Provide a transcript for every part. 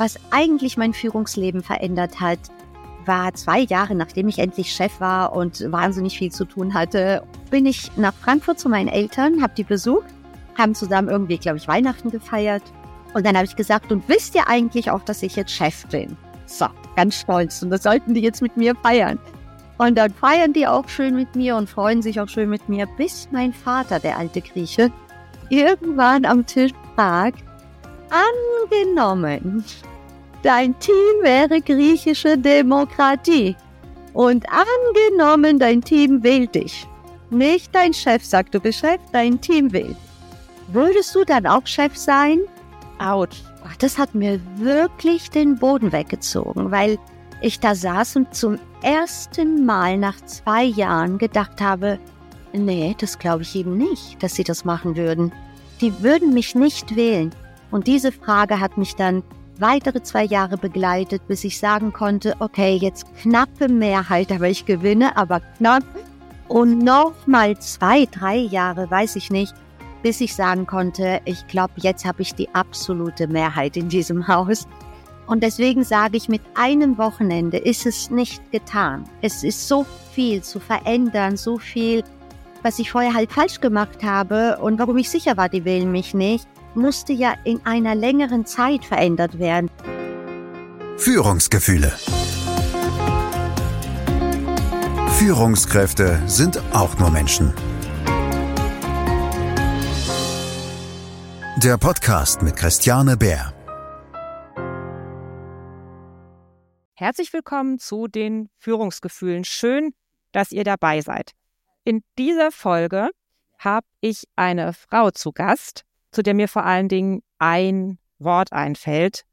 Was eigentlich mein Führungsleben verändert hat, war 2 Jahre, nachdem ich endlich Chef war und wahnsinnig viel zu tun hatte, bin ich nach Frankfurt zu meinen Eltern, habe die besucht, haben zusammen irgendwie, glaube ich, Weihnachten gefeiert. Und dann habe ich gesagt, und wisst ihr eigentlich auch, dass ich jetzt Chef bin? So, ganz stolz. Und das sollten die jetzt mit mir feiern. Und dann feiern die auch schön mit mir und freuen sich auch schön mit mir, bis mein Vater, der alte Grieche, irgendwann am Tisch fragt, angenommen, dein Team wäre griechische Demokratie und angenommen, dein Team wählt dich. Nicht dein Chef sagt, du bist Chef, dein Team wählt. Würdest du dann auch Chef sein? Autsch. Das hat mir wirklich den Boden weggezogen, weil ich da saß und zum ersten Mal nach 2 Jahren gedacht habe, nee, das glaube ich eben nicht, dass sie das machen würden. Die würden mich nicht wählen. Und diese Frage hat mich dann weitere 2 Jahre begleitet, bis ich sagen konnte, okay, jetzt knappe Mehrheit, aber ich gewinne, aber knapp. Und nochmal 2, 3 Jahre, weiß ich nicht, bis ich sagen konnte, ich glaube, jetzt habe ich die absolute Mehrheit in diesem Haus. Und deswegen sage ich, mit einem Wochenende ist es nicht getan. Es ist so viel zu verändern, so viel, was ich vorher halt falsch gemacht habe und warum ich sicher war, die wählen mich nicht, musste ja in einer längeren Zeit verändert werden. Führungsgefühle. Führungskräfte sind auch nur Menschen. Der Podcast mit Christiane Beer. Herzlich willkommen zu den Führungsgefühlen. Schön, dass ihr dabei seid. In dieser Folge habe ich eine Frau zu Gast, zu der mir vor allen Dingen ein Wort einfällt: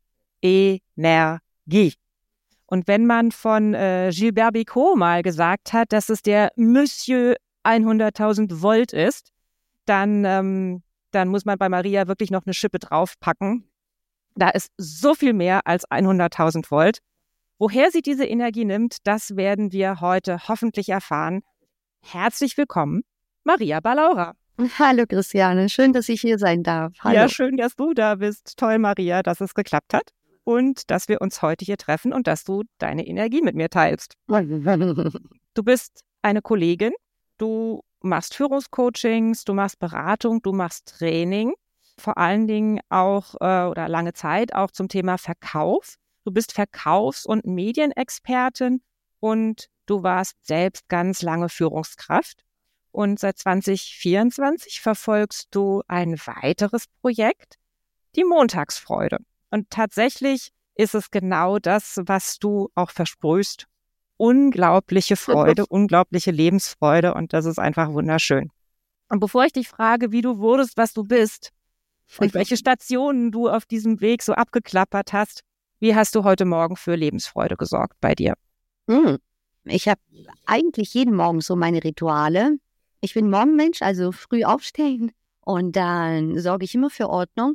Energie. Und wenn man von Gilbert Bécaud mal gesagt hat, dass es der Monsieur 100.000 Volt ist, dann muss man bei Maria wirklich noch eine Schippe draufpacken. Da ist so viel mehr als 100.000 Volt. Woher sie diese Energie nimmt, das werden wir heute hoffentlich erfahren. Herzlich willkommen, Maria Balaura. Hallo Christiane, schön, dass ich hier sein darf. Hallo. Ja, schön, dass du da bist. Toll, Maria, dass es geklappt hat und dass wir uns heute hier treffen und dass du deine Energie mit mir teilst. Du bist eine Kollegin, du machst Führungscoachings, du machst Beratung, du machst Training, vor allen Dingen auch oder lange Zeit auch zum Thema Verkauf. Du bist Verkaufs- und Medienexpertin und du warst selbst ganz lange Führungskraft. Und seit 2024 verfolgst du ein weiteres Projekt, die Montagsfreude. Und tatsächlich ist es genau das, was du auch versprühst. Unglaubliche Freude, unglaubliche Lebensfreude, und das ist einfach wunderschön. Und bevor ich dich frage, wie du wurdest, was du bist und welche Stationen du auf diesem Weg so abgeklappert hast, wie hast du heute Morgen für Lebensfreude gesorgt bei dir? Ich habe eigentlich jeden Morgen so meine Rituale. Ich bin Morgenmensch, also früh aufstehen und dann sorge ich immer für Ordnung.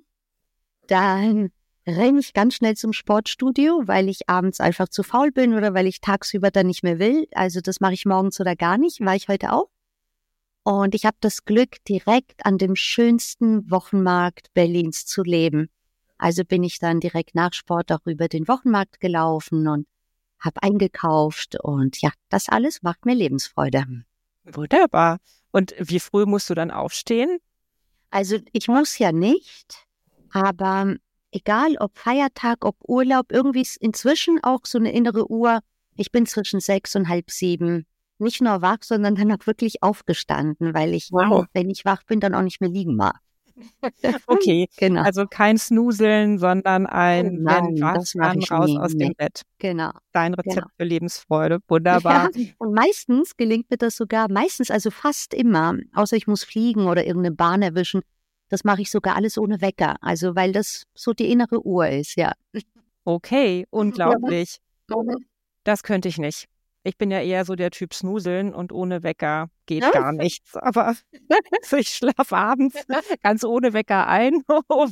Dann renne ich ganz schnell zum Sportstudio, weil ich abends einfach zu faul bin oder weil ich tagsüber dann nicht mehr will. Also das mache ich morgens oder gar nicht, war ich heute auch. Und ich habe das Glück, direkt an dem schönsten Wochenmarkt Berlins zu leben. Also bin ich dann direkt nach Sport auch über den Wochenmarkt gelaufen und habe eingekauft. Und ja, das alles macht mir Lebensfreude. Wunderbar. Und wie früh musst du dann aufstehen? Also ich muss ja nicht, aber egal ob Feiertag, ob Urlaub, irgendwie ist inzwischen auch so eine innere Uhr. Ich bin zwischen 6 und halb 7 nicht nur wach, sondern dann auch wirklich aufgestanden, weil ich, wenn ich wach bin, dann auch nicht mehr liegen mag. Okay, genau. Also kein Snoozeln, sondern ein Nein, wenn wach, das mache dann ich raus nie. aus Nee. dem Bett. Genau. Dein Rezept Genau. für Lebensfreude. Wunderbar. Ja, und meistens gelingt mir das sogar, also fast immer, außer ich muss fliegen oder irgendeine Bahn erwischen, das mache ich sogar alles ohne Wecker, also weil das so die innere Uhr ist, ja. Okay, unglaublich. Ja. Das könnte ich nicht. Ich bin ja eher so der Typ Snoozeln und ohne Wecker geht gar nichts. Aber ich schlafe abends ganz ohne Wecker ein. Oh,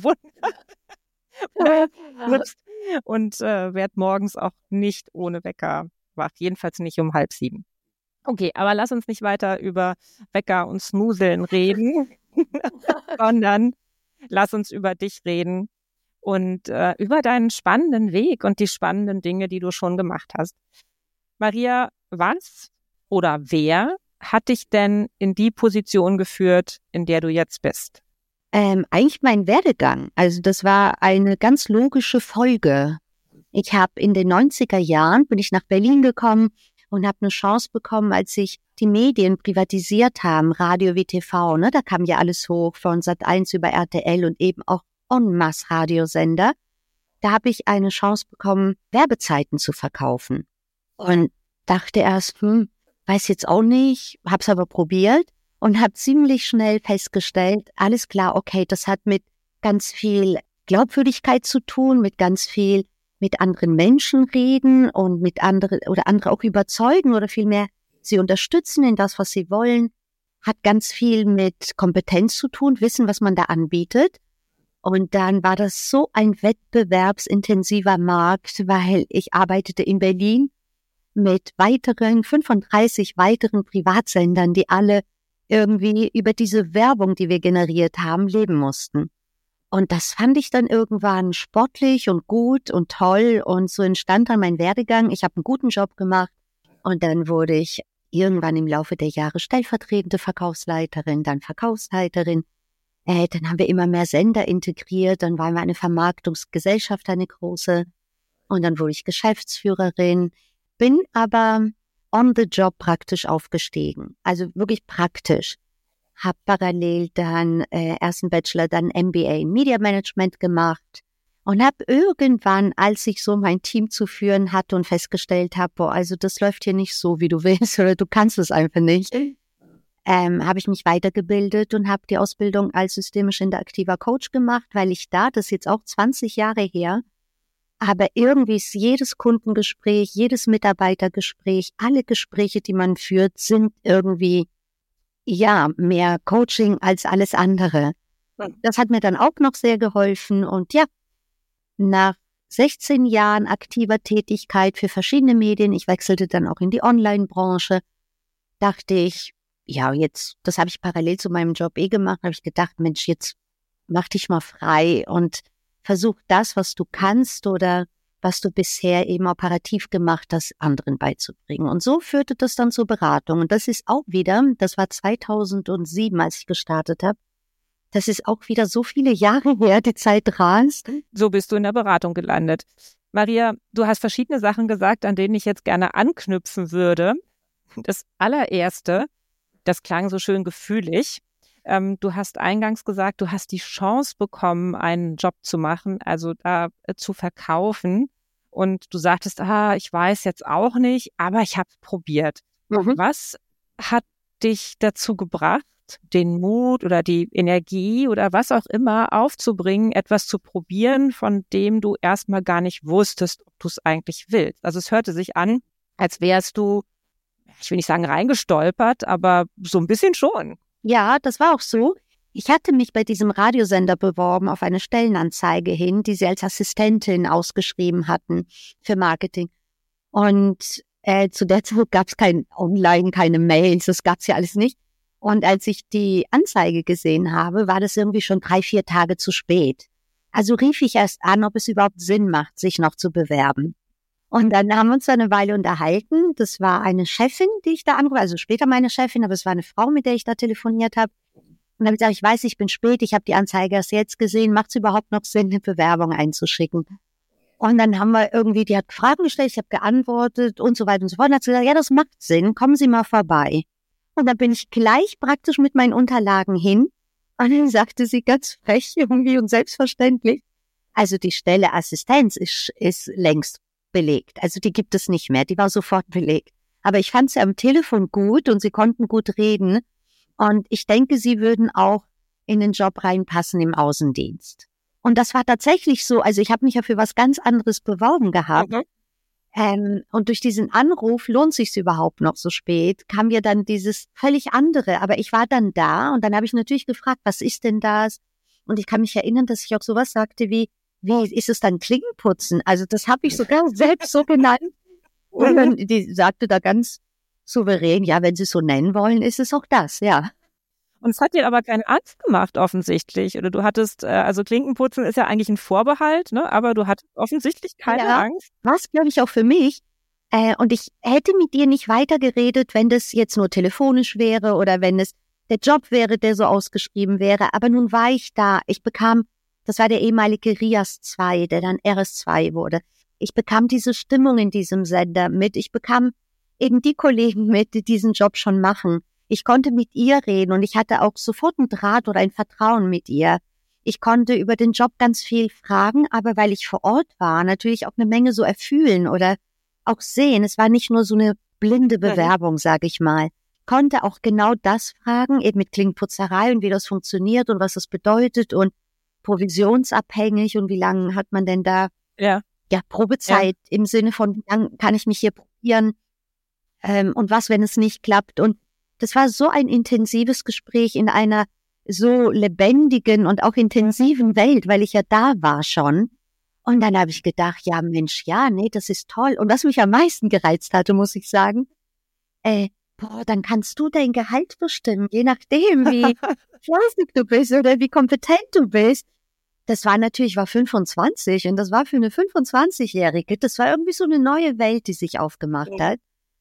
und werde morgens auch nicht ohne Wecker wach. Jedenfalls nicht um 6:30. Okay, aber lass uns nicht weiter über Wecker und Snoozeln reden, sondern lass uns über dich reden. und über deinen spannenden Weg und die spannenden Dinge, die du schon gemacht hast. Maria, was oder wer hat dich denn in die Position geführt, in der du jetzt bist? Eigentlich mein Werdegang. Also das war eine ganz logische Folge. Ich habe in den 90er Jahren, bin ich nach Berlin gekommen und habe eine Chance bekommen, als sich die Medien privatisiert haben, Radio wie TV, ne? Da kam ja alles hoch, von Sat.1 über RTL und eben auch en masse Radiosender. Da habe ich eine Chance bekommen, Werbezeiten zu verkaufen. Und dachte erst, weiß jetzt auch nicht, hab's aber probiert und habe ziemlich schnell festgestellt, alles klar, okay, das hat mit ganz viel Glaubwürdigkeit zu tun, mit ganz viel mit anderen Menschen reden und mit anderen oder andere auch überzeugen oder vielmehr sie unterstützen in das, was sie wollen, hat ganz viel mit Kompetenz zu tun, wissen, was man da anbietet. Und dann war das so ein wettbewerbsintensiver Markt, weil ich arbeitete in Berlin mit 35 weiteren Privatsendern, die alle irgendwie über diese Werbung, die wir generiert haben, leben mussten. Und das fand ich dann irgendwann sportlich und gut und toll und so entstand dann mein Werdegang. Ich habe einen guten Job gemacht und dann wurde ich irgendwann im Laufe der Jahre stellvertretende Verkaufsleiterin, dann Verkaufsleiterin. Dann haben wir immer mehr Sender integriert, dann waren wir eine Vermarktungsgesellschaft, eine große und dann wurde ich Geschäftsführerin. Bin aber on the job praktisch aufgestiegen, also wirklich praktisch. Hab parallel dann erst einen Bachelor, dann MBA in Media Management gemacht und habe irgendwann, als ich so mein Team zu führen hatte und festgestellt habe, also das läuft hier nicht so, wie du willst oder du kannst es einfach nicht, habe ich mich weitergebildet und habe die Ausbildung als systemisch interaktiver Coach gemacht, weil ich das ist jetzt auch 20 Jahre her, aber irgendwie ist jedes Kundengespräch, jedes Mitarbeitergespräch, alle Gespräche, die man führt, sind irgendwie, ja, mehr Coaching als alles andere. Das hat mir dann auch noch sehr geholfen und ja, nach 16 Jahren aktiver Tätigkeit für verschiedene Medien, ich wechselte dann auch in die Online-Branche, dachte ich, ja, jetzt, das habe ich parallel zu meinem Job gemacht, habe ich gedacht, Mensch, jetzt mach dich mal frei und versuch das, was du kannst oder was du bisher eben operativ gemacht hast, anderen beizubringen. Und so führte das dann zur Beratung. Und das ist auch wieder, das war 2007, als ich gestartet habe, das ist auch wieder so viele Jahre her, die Zeit rast. So bist du in der Beratung gelandet. Maria, du hast verschiedene Sachen gesagt, an denen ich jetzt gerne anknüpfen würde. Das allererste, das klang so schön gefühlig. Du hast eingangs gesagt, du hast die Chance bekommen, einen Job zu machen, also da zu verkaufen. Und du sagtest, ich weiß jetzt auch nicht, aber ich habe es probiert. Was hat dich dazu gebracht, den Mut oder die Energie oder was auch immer aufzubringen, etwas zu probieren, von dem du erstmal gar nicht wusstest, ob du es eigentlich willst? Also es hörte sich an, als wärst du, ich will nicht sagen reingestolpert, aber so ein bisschen schon. Ja, das war auch so. Ich hatte mich bei diesem Radiosender beworben auf eine Stellenanzeige hin, die sie als Assistentin ausgeschrieben hatten für Marketing. Und zu der Zeit gab es kein Online, keine Mails, das gab es ja alles nicht. Und als ich die Anzeige gesehen habe, war das irgendwie schon 3-4 Tage zu spät. Also rief ich erst an, ob es überhaupt Sinn macht, sich noch zu bewerben. Und dann haben wir uns eine Weile unterhalten. Das war eine Chefin, die ich da anrufe, also später meine Chefin, aber es war eine Frau, mit der ich da telefoniert habe. Und dann habe ich gesagt, ich weiß, ich bin spät, ich habe die Anzeige erst jetzt gesehen, macht es überhaupt noch Sinn, eine Bewerbung einzuschicken? Und dann haben wir irgendwie, die hat Fragen gestellt, ich habe geantwortet und so weiter und so fort. Und dann hat sie gesagt, ja, das macht Sinn, kommen Sie mal vorbei. Und dann bin ich gleich praktisch mit meinen Unterlagen hin. Und dann sagte sie ganz frech irgendwie und selbstverständlich, also die Stelle Assistenz ist längst belegt. Also die gibt es nicht mehr, die war sofort belegt. Aber ich fand sie am Telefon gut und sie konnten gut reden. Und ich denke, sie würden auch in den Job reinpassen im Außendienst. Und das war tatsächlich so. Also ich habe mich ja für was ganz anderes beworben gehabt. Und durch diesen Anruf, lohnt sich's überhaupt noch so spät, kam ja dann dieses völlig andere. Aber ich war dann da und dann habe ich natürlich gefragt, was ist denn das? Und ich kann mich erinnern, dass ich auch sowas sagte wie ist es dann Klinkenputzen? Also das habe ich sogar selbst so genannt. Und dann, die sagte da ganz souverän, ja, wenn Sie es so nennen wollen, ist es auch das, ja. Und es hat dir aber keine Angst gemacht, offensichtlich. Oder du hattest, also Klinkenputzen ist ja eigentlich ein Vorbehalt, ne? Aber du hattest offensichtlich keine Angst. Was, glaube ich, auch für mich. Und ich hätte mit dir nicht weitergeredet, wenn das jetzt nur telefonisch wäre oder wenn es der Job wäre, der so ausgeschrieben wäre. Aber nun war ich da. Das war der ehemalige RIAS 2, der dann RS 2 wurde. Ich bekam diese Stimmung in diesem Sender mit. Ich bekam eben die Kollegen mit, die diesen Job schon machen. Ich konnte mit ihr reden und ich hatte auch sofort einen Draht oder ein Vertrauen mit ihr. Ich konnte über den Job ganz viel fragen, aber weil ich vor Ort war, natürlich auch eine Menge so erfühlen oder auch sehen. Es war nicht nur so eine blinde Bewerbung, sage ich mal. Konnte auch genau das fragen, eben mit Klinkenputzerei und wie das funktioniert und was das bedeutet und provisionsabhängig und wie lange hat man denn da Probezeit im Sinne von, wie lange kann ich mich hier probieren und was, wenn es nicht klappt. Und das war so ein intensives Gespräch in einer so lebendigen und auch intensiven Welt, weil ich ja da war schon. Und dann habe ich gedacht, ja Mensch, das ist toll. Und was mich am meisten gereizt hatte, muss ich sagen, dann kannst du dein Gehalt bestimmen, je nachdem, wie fleißig du bist oder wie kompetent du bist. Das war 25 und das war für eine 25-Jährige, das war irgendwie so eine neue Welt, die sich aufgemacht hat.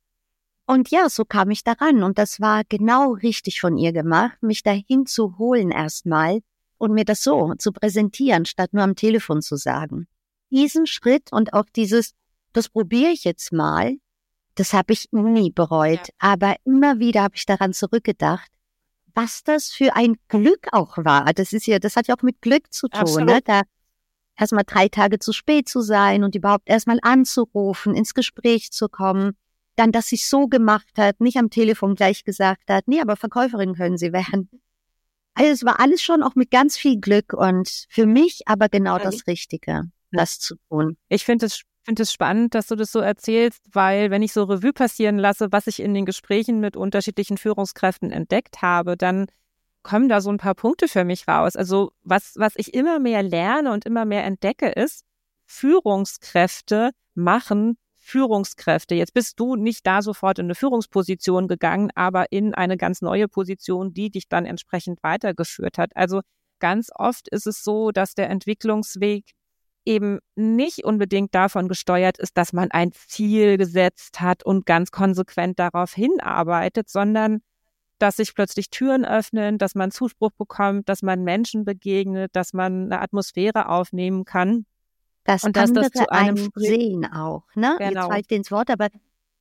Und ja, so kam ich daran und das war genau richtig von ihr gemacht, mich dahin zu holen erstmal und mir das so zu präsentieren, statt nur am Telefon zu sagen. Diesen Schritt und auch das probiere ich jetzt mal, das habe ich nie bereut, aber immer wieder habe ich daran zurückgedacht, was das für ein Glück auch war. Das hat ja auch mit Glück zu tun, ne? Da erstmal 3 Tage zu spät zu sein und überhaupt erstmal anzurufen, ins Gespräch zu kommen. Dann, dass sie es so gemacht hat, nicht am Telefon gleich gesagt hat, nee, aber Verkäuferin können Sie werden. Also es war alles schon auch mit ganz viel Glück und für mich aber genau das Richtige, das zu tun. Ich finde es spannend, dass du das so erzählst, weil wenn ich so Revue passieren lasse, was ich in den Gesprächen mit unterschiedlichen Führungskräften entdeckt habe, dann kommen da so ein paar Punkte für mich raus. Also was ich immer mehr lerne und immer mehr entdecke, ist, Führungskräfte machen Führungskräfte. Jetzt bist du nicht da sofort in eine Führungsposition gegangen, aber in eine ganz neue Position, die dich dann entsprechend weitergeführt hat. Also ganz oft ist es so, dass der Entwicklungsweg eben nicht unbedingt davon gesteuert ist, dass man ein Ziel gesetzt hat und ganz konsequent darauf hinarbeitet, sondern dass sich plötzlich Türen öffnen, dass man Zuspruch bekommt, dass man Menschen begegnet, dass man eine Atmosphäre aufnehmen kann. Dass und andere dass das zu einem sehen auch, ne? Genau. Jetzt falle ich dir ins Wort, aber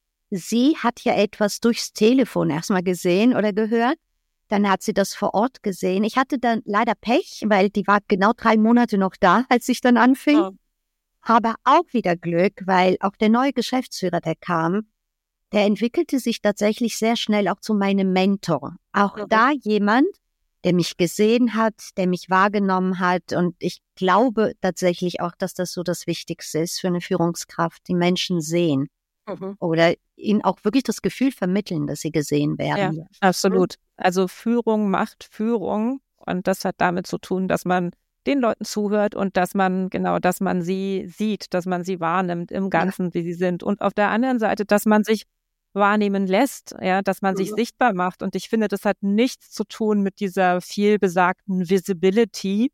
sie hat ja etwas durchs Telefon erstmal gesehen oder gehört. Dann hat sie das vor Ort gesehen. Ich hatte dann leider Pech, weil die war genau 3 Monate noch da, als ich dann anfing. Ja. Aber auch wieder Glück, weil auch der neue Geschäftsführer, der kam, der entwickelte sich tatsächlich sehr schnell auch zu meinem Mentor. Auch da jemand, der mich gesehen hat, der mich wahrgenommen hat. Und ich glaube tatsächlich auch, dass das so das Wichtigste ist für eine Führungskraft, die Menschen sehen. Oder ihnen auch wirklich das Gefühl vermitteln, dass sie gesehen werden. Ja, absolut. Also Führung macht Führung und das hat damit zu tun, dass man den Leuten zuhört und dass man sie sieht, dass man sie wahrnimmt im Ganzen, wie sie sind. Und auf der anderen Seite, dass man sich wahrnehmen lässt, dass man sich sichtbar macht. Und ich finde, das hat nichts zu tun mit dieser viel besagten Visibility.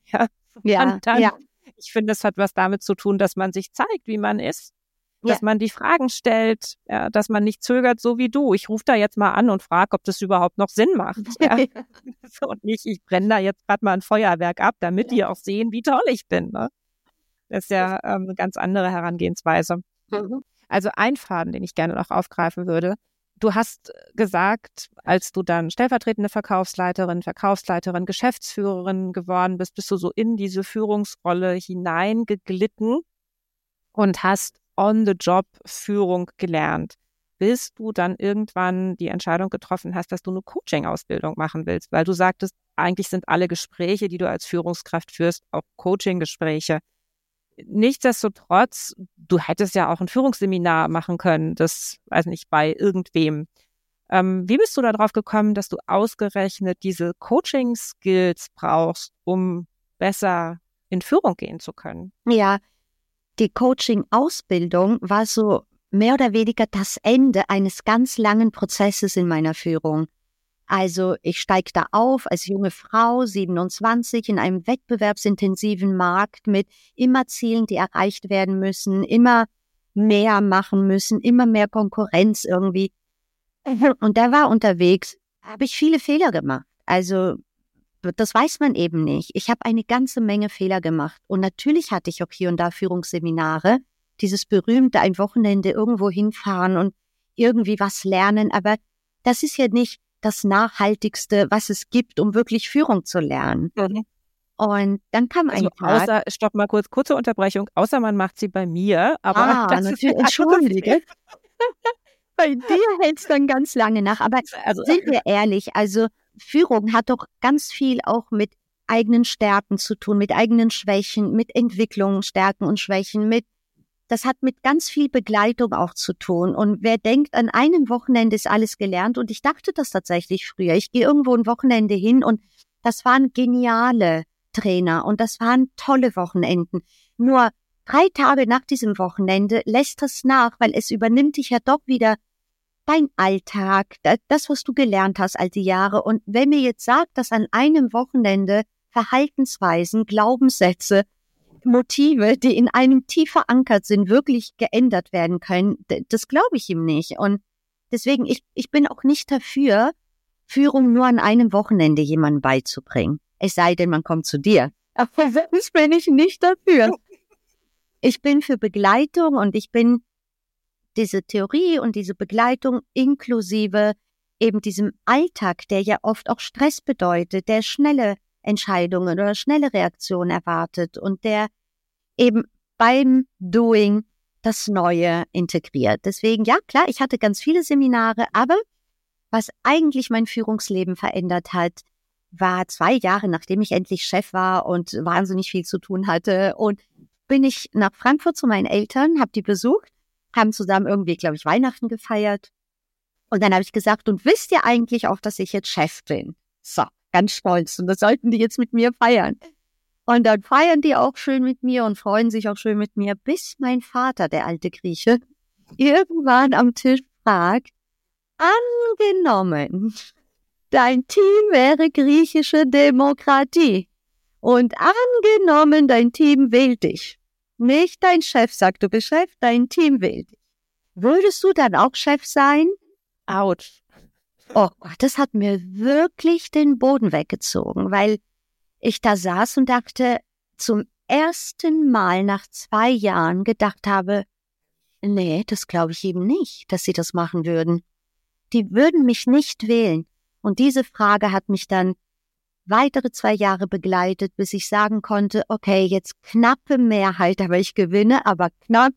Ich finde, es hat was damit zu tun, dass man sich zeigt, wie man ist. Dass man die Fragen stellt, dass man nicht zögert, so wie du. Ich rufe da jetzt mal an und frage, ob das überhaupt noch Sinn macht. Und nicht, ich brenne da jetzt gerade mal ein Feuerwerk ab, damit die auch sehen, wie toll ich bin. Ne? Das ist ja eine ganz andere Herangehensweise. Also ein Faden, den ich gerne noch aufgreifen würde. Du hast gesagt, als du dann stellvertretende Verkaufsleiterin, Geschäftsführerin geworden bist du so in diese Führungsrolle hineingeglitten und hast On-the-Job-Führung gelernt, bis du dann irgendwann die Entscheidung getroffen hast, dass du eine Coaching-Ausbildung machen willst, weil du sagtest, eigentlich sind alle Gespräche, die du als Führungskraft führst, auch Coaching-Gespräche. Nichtsdestotrotz, du hättest ja auch ein Führungsseminar machen können, das, weiß nicht, bei irgendwem. Wie bist du darauf gekommen, dass du ausgerechnet diese Coaching-Skills brauchst, um besser in Führung gehen zu können? Ja, die Coaching-Ausbildung war so mehr oder weniger das Ende eines ganz langen Prozesses in meiner Führung. Also ich steige da auf als junge Frau, 27, in einem wettbewerbsintensiven Markt mit immer Zielen, die erreicht werden müssen, immer mehr machen müssen, immer mehr Konkurrenz irgendwie. Und da war unterwegs, habe ich viele Fehler gemacht. Also das weiß man eben nicht. Ich habe eine ganze Menge Fehler gemacht. Und natürlich hatte ich auch hier und da Führungsseminare, dieses berühmte ein Wochenende irgendwo hinfahren und irgendwie was lernen. Aber das ist ja nicht das Nachhaltigste, was es gibt, um wirklich Führung zu lernen. Mhm. Und dann kam ein Tag. Stopp mal kurze Unterbrechung, außer man macht sie bei mir. Aber das natürlich, ist entschuldige. Bei dir hält es dann ganz lange nach. Aber sind wir ehrlich, also Führung hat doch ganz viel auch mit eigenen Stärken zu tun, mit eigenen Schwächen, mit Entwicklungen, Stärken und Schwächen, das hat mit ganz viel Begleitung auch zu tun. Und wer denkt, an einem Wochenende ist alles gelernt, und ich dachte das tatsächlich früher. Ich gehe irgendwo ein Wochenende hin und das waren geniale Trainer und das waren tolle Wochenenden. Nur 3 Tage nach diesem Wochenende lässt das nach, weil es übernimmt dich ja doch wieder dein Alltag, das, was du gelernt hast all die Jahre. Und wenn mir jetzt sagt, dass an einem Wochenende Verhaltensweisen, Glaubenssätze, Motive, die in einem tief verankert sind, wirklich geändert werden können, das glaube ich ihm nicht. Und deswegen, ich bin auch nicht dafür, Führung nur an einem Wochenende jemandem beizubringen. Es sei denn, man kommt zu dir. Aber sonst bin ich nicht dafür. Ich bin für Begleitung und ich bin diese Theorie und diese Begleitung inklusive eben diesem Alltag, der ja oft auch Stress bedeutet, der schnelle Entscheidungen oder schnelle Reaktionen erwartet und der eben beim Doing das Neue integriert. Deswegen, ja klar, ich hatte ganz viele Seminare, aber was eigentlich mein Führungsleben verändert hat, war 2 Jahre, nachdem ich endlich Chef war und wahnsinnig viel zu tun hatte, und bin ich nach Frankfurt zu meinen Eltern, habe die besucht, haben zusammen irgendwie, glaube ich, Weihnachten gefeiert. Und dann habe ich gesagt, und wisst ihr eigentlich auch, dass ich jetzt Chef bin? So, ganz stolz. Und das sollten die jetzt mit mir feiern. Und dann feiern die auch schön mit mir und freuen sich auch schön mit mir, bis mein Vater, der alte Grieche, irgendwann am Tisch fragt, angenommen, dein Team wäre griechische Demokratie. Und angenommen, dein Team wählt dich. Nicht dein Chef sagt, du bist Chef, dein Team wählt dich. Würdest du dann auch Chef sein? Autsch. Oh Gott, das hat mir wirklich den Boden weggezogen, weil ich da saß und dachte, zum ersten Mal nach 2 Jahren gedacht habe, nee, das glaube ich eben nicht, dass sie das machen würden. Die würden mich nicht wählen. Und diese Frage hat mich dann weitere 2 Jahre begleitet, bis ich sagen konnte, okay, jetzt knappe Mehrheit, aber ich gewinne, aber knapp.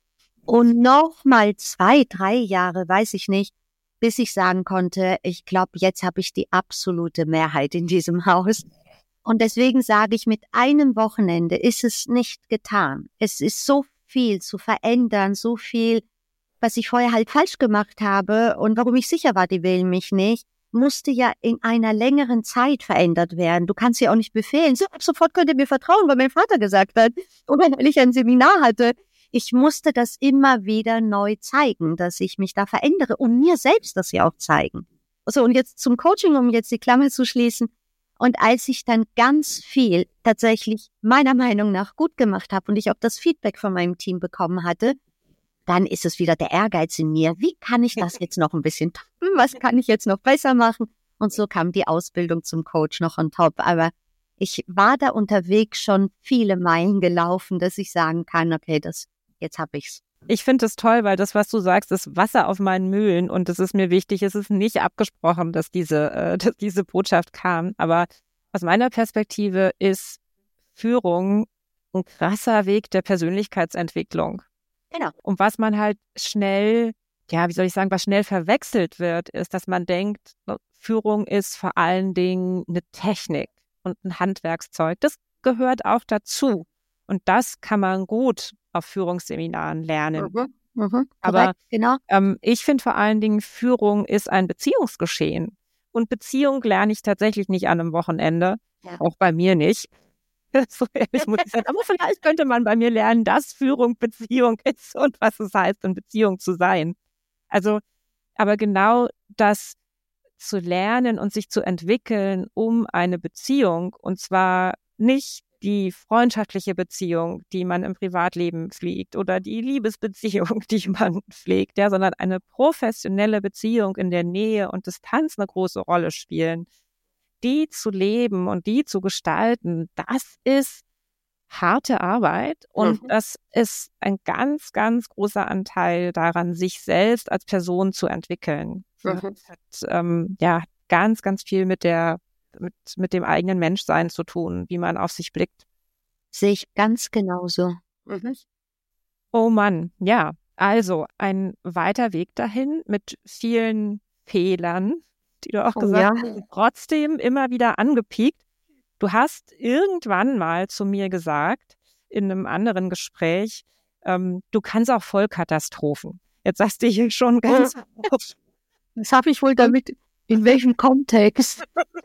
Und nochmal 2, 3 Jahre, weiß ich nicht, bis ich sagen konnte, ich glaube, jetzt habe ich die absolute Mehrheit in diesem Haus. Und deswegen sage ich, mit einem Wochenende ist es nicht getan. Es ist so viel zu verändern, so viel, was ich vorher halt falsch gemacht habe und warum ich sicher war, die wählen mich nicht, musste ja in einer längeren Zeit verändert werden. Du kannst ja auch nicht befehlen, so ab sofort könnt ihr mir vertrauen, weil mein Vater gesagt hat. Und wenn ich ein Seminar hatte, ich musste das immer wieder neu zeigen, dass ich mich da verändere und mir selbst das ja auch zeigen. So, und jetzt zum Coaching, um jetzt die Klammer zu schließen. Und als ich dann ganz viel tatsächlich meiner Meinung nach gut gemacht habe und ich auch das Feedback von meinem Team bekommen hatte, dann ist es wieder der Ehrgeiz in mir. Wie kann ich das jetzt noch ein bisschen toppen? Was kann ich jetzt noch besser machen? Und so kam die Ausbildung zum Coach noch on top. Aber ich war da unterwegs schon viele Meilen gelaufen, dass ich sagen kann, okay, jetzt habe ich's. Ich finde es toll, weil das, was du sagst, ist Wasser auf meinen Mühlen und es ist mir wichtig. Es ist nicht abgesprochen, dass diese Botschaft kam. Aber aus meiner Perspektive ist Führung ein krasser Weg der Persönlichkeitsentwicklung. Genau. Und was man halt schnell, was schnell verwechselt wird, ist, dass man denkt, Führung ist vor allen Dingen eine Technik und ein Handwerkszeug. Das gehört auch dazu. Und das kann man gut auf Führungsseminaren lernen. Aber genau. Ich finde vor allen Dingen, Führung ist ein Beziehungsgeschehen. Und Beziehung lerne ich tatsächlich nicht an einem Wochenende. Ja. Auch bei mir nicht. So ehrlich muss ich sagen. Aber vielleicht könnte man bei mir lernen, dass Führung Beziehung ist und was es heißt, in Beziehung zu sein. Also, aber genau das zu lernen und sich zu entwickeln, um eine Beziehung, und zwar nicht die freundschaftliche Beziehung, die man im Privatleben pflegt oder die Liebesbeziehung, die man pflegt, ja, sondern eine professionelle Beziehung, in der Nähe und Distanz eine große Rolle spielen, die zu leben und die zu gestalten, das ist harte Arbeit und das ist ein ganz, ganz großer Anteil daran, sich selbst als Person zu entwickeln. Das hat ganz, ganz viel mit dem eigenen Menschsein zu tun, wie man auf sich blickt. Sehe ich ganz genauso. Oh Mann, ja. Also ein weiter Weg dahin mit vielen Fehlern, die du auch gesagt hast, trotzdem immer wieder angepiekt. Du hast irgendwann mal zu mir gesagt, in einem anderen Gespräch, du kannst auch Vollkatastrophen. Jetzt sagst du hier schon ganz oft. Was habe ich wohl damit, in welchem Kontext?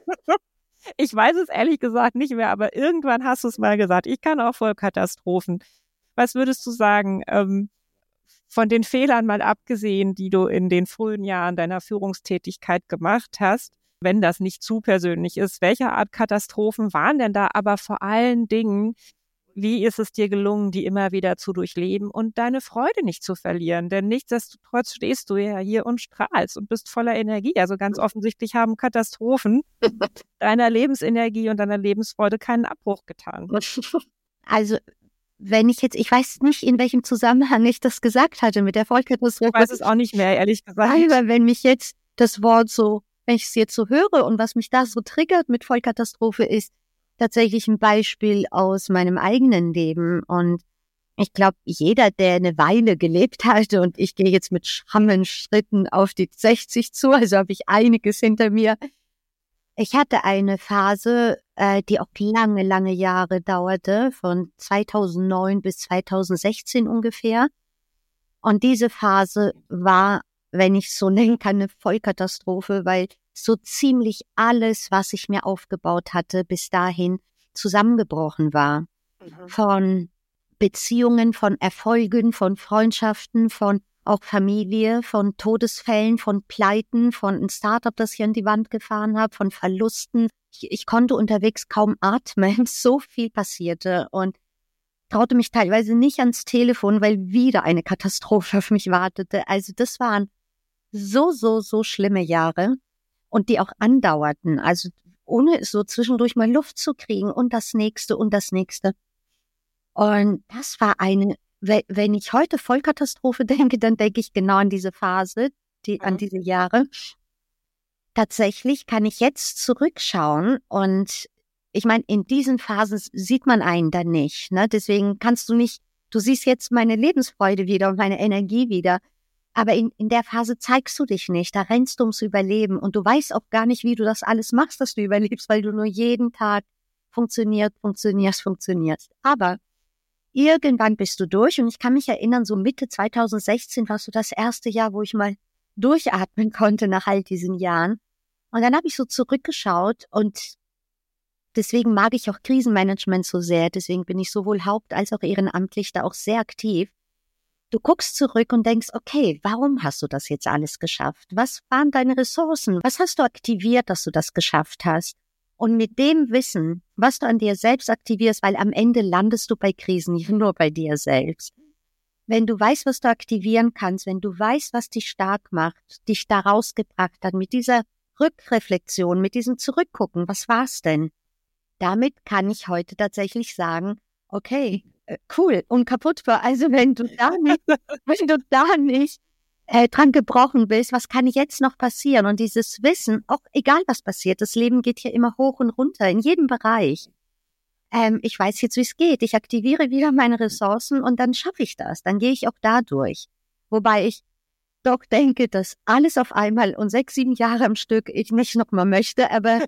Ich weiß es ehrlich gesagt nicht mehr, aber irgendwann hast du es mal gesagt. Ich kann auch Vollkatastrophen. Was würdest du sagen, von den Fehlern mal abgesehen, die du in den frühen Jahren deiner Führungstätigkeit gemacht hast, wenn das nicht zu persönlich ist, welche Art Katastrophen waren denn da? Aber vor allen Dingen, wie ist es dir gelungen, die immer wieder zu durchleben und deine Freude nicht zu verlieren? Denn nichtsdestotrotz stehst du ja hier und strahlst und bist voller Energie. Also ganz offensichtlich haben Katastrophen deiner Lebensenergie und deiner Lebensfreude keinen Abbruch getan. Also wenn ich weiß nicht, in welchem Zusammenhang ich das gesagt hatte mit der Vollkatastrophe. Ich weiß es auch nicht mehr, ehrlich gesagt. Aber wenn mich jetzt das Wort so, wenn ich es jetzt so höre und was mich da so triggert mit Vollkatastrophe ist tatsächlich ein Beispiel aus meinem eigenen Leben. Und ich glaube, jeder, der eine Weile gelebt hatte, und ich gehe jetzt mit schrammen Schritten auf die 60 zu, also habe ich einiges hinter mir. Ich hatte eine Phase, die auch lange, lange Jahre dauerte, von 2009 bis 2016 ungefähr. Und diese Phase war, wenn ich so nennen kann, eine Vollkatastrophe, weil so ziemlich alles, was ich mir aufgebaut hatte, bis dahin zusammengebrochen war. Von Beziehungen, von Erfolgen, von Freundschaften, von auch Familie, von Todesfällen, von Pleiten, von einem Startup, das ich an die Wand gefahren habe, von Verlusten. Ich konnte unterwegs kaum atmen, so viel passierte und traute mich teilweise nicht ans Telefon, weil wieder eine Katastrophe auf mich wartete. Also das waren so schlimme Jahre und die auch andauerten, also ohne so zwischendurch mal Luft zu kriegen und das nächste und das nächste. Und das war wenn ich heute Vollkatastrophe denke, dann denke ich genau an diese Phase, an diese Jahre. Tatsächlich kann ich jetzt zurückschauen und ich meine, in diesen Phasen sieht man einen dann nicht, ne? Deswegen du siehst jetzt meine Lebensfreude wieder und meine Energie wieder, aber in der Phase zeigst du dich nicht, da rennst du ums Überleben und du weißt auch gar nicht, wie du das alles machst, dass du überlebst, weil du nur jeden Tag funktionierst. Aber irgendwann bist du durch und ich kann mich erinnern, so Mitte 2016 war so das erste Jahr, wo ich mal durchatmen konnte nach all diesen Jahren. Und dann habe ich so zurückgeschaut und deswegen mag ich auch Krisenmanagement so sehr. Deswegen bin ich sowohl haupt- als auch ehrenamtlich da auch sehr aktiv. Du guckst zurück und denkst, okay, warum hast du das jetzt alles geschafft? Was waren deine Ressourcen? Was hast du aktiviert, dass du das geschafft hast? Und mit dem Wissen, was du an dir selbst aktivierst, weil am Ende landest du bei Krisen, nicht nur bei dir selbst. Wenn du weißt, was du aktivieren kannst, wenn du weißt, was dich stark macht, dich da rausgebracht hat, mit dieser Rückreflexion, mit diesem Zurückgucken, was war's denn? Damit kann ich heute tatsächlich sagen, okay, cool, unkaputtbar. Also wenn du da nicht dran gebrochen bist, was kann jetzt noch passieren? Und dieses Wissen, auch egal was passiert, das Leben geht hier immer hoch und runter, in jedem Bereich. Ich weiß jetzt, wie es geht. Ich aktiviere wieder meine Ressourcen und dann schaffe ich das. Dann gehe ich auch da durch. Wobei ich doch denke, dass alles auf einmal und 6, 7 Jahre am Stück ich nicht noch mal möchte, aber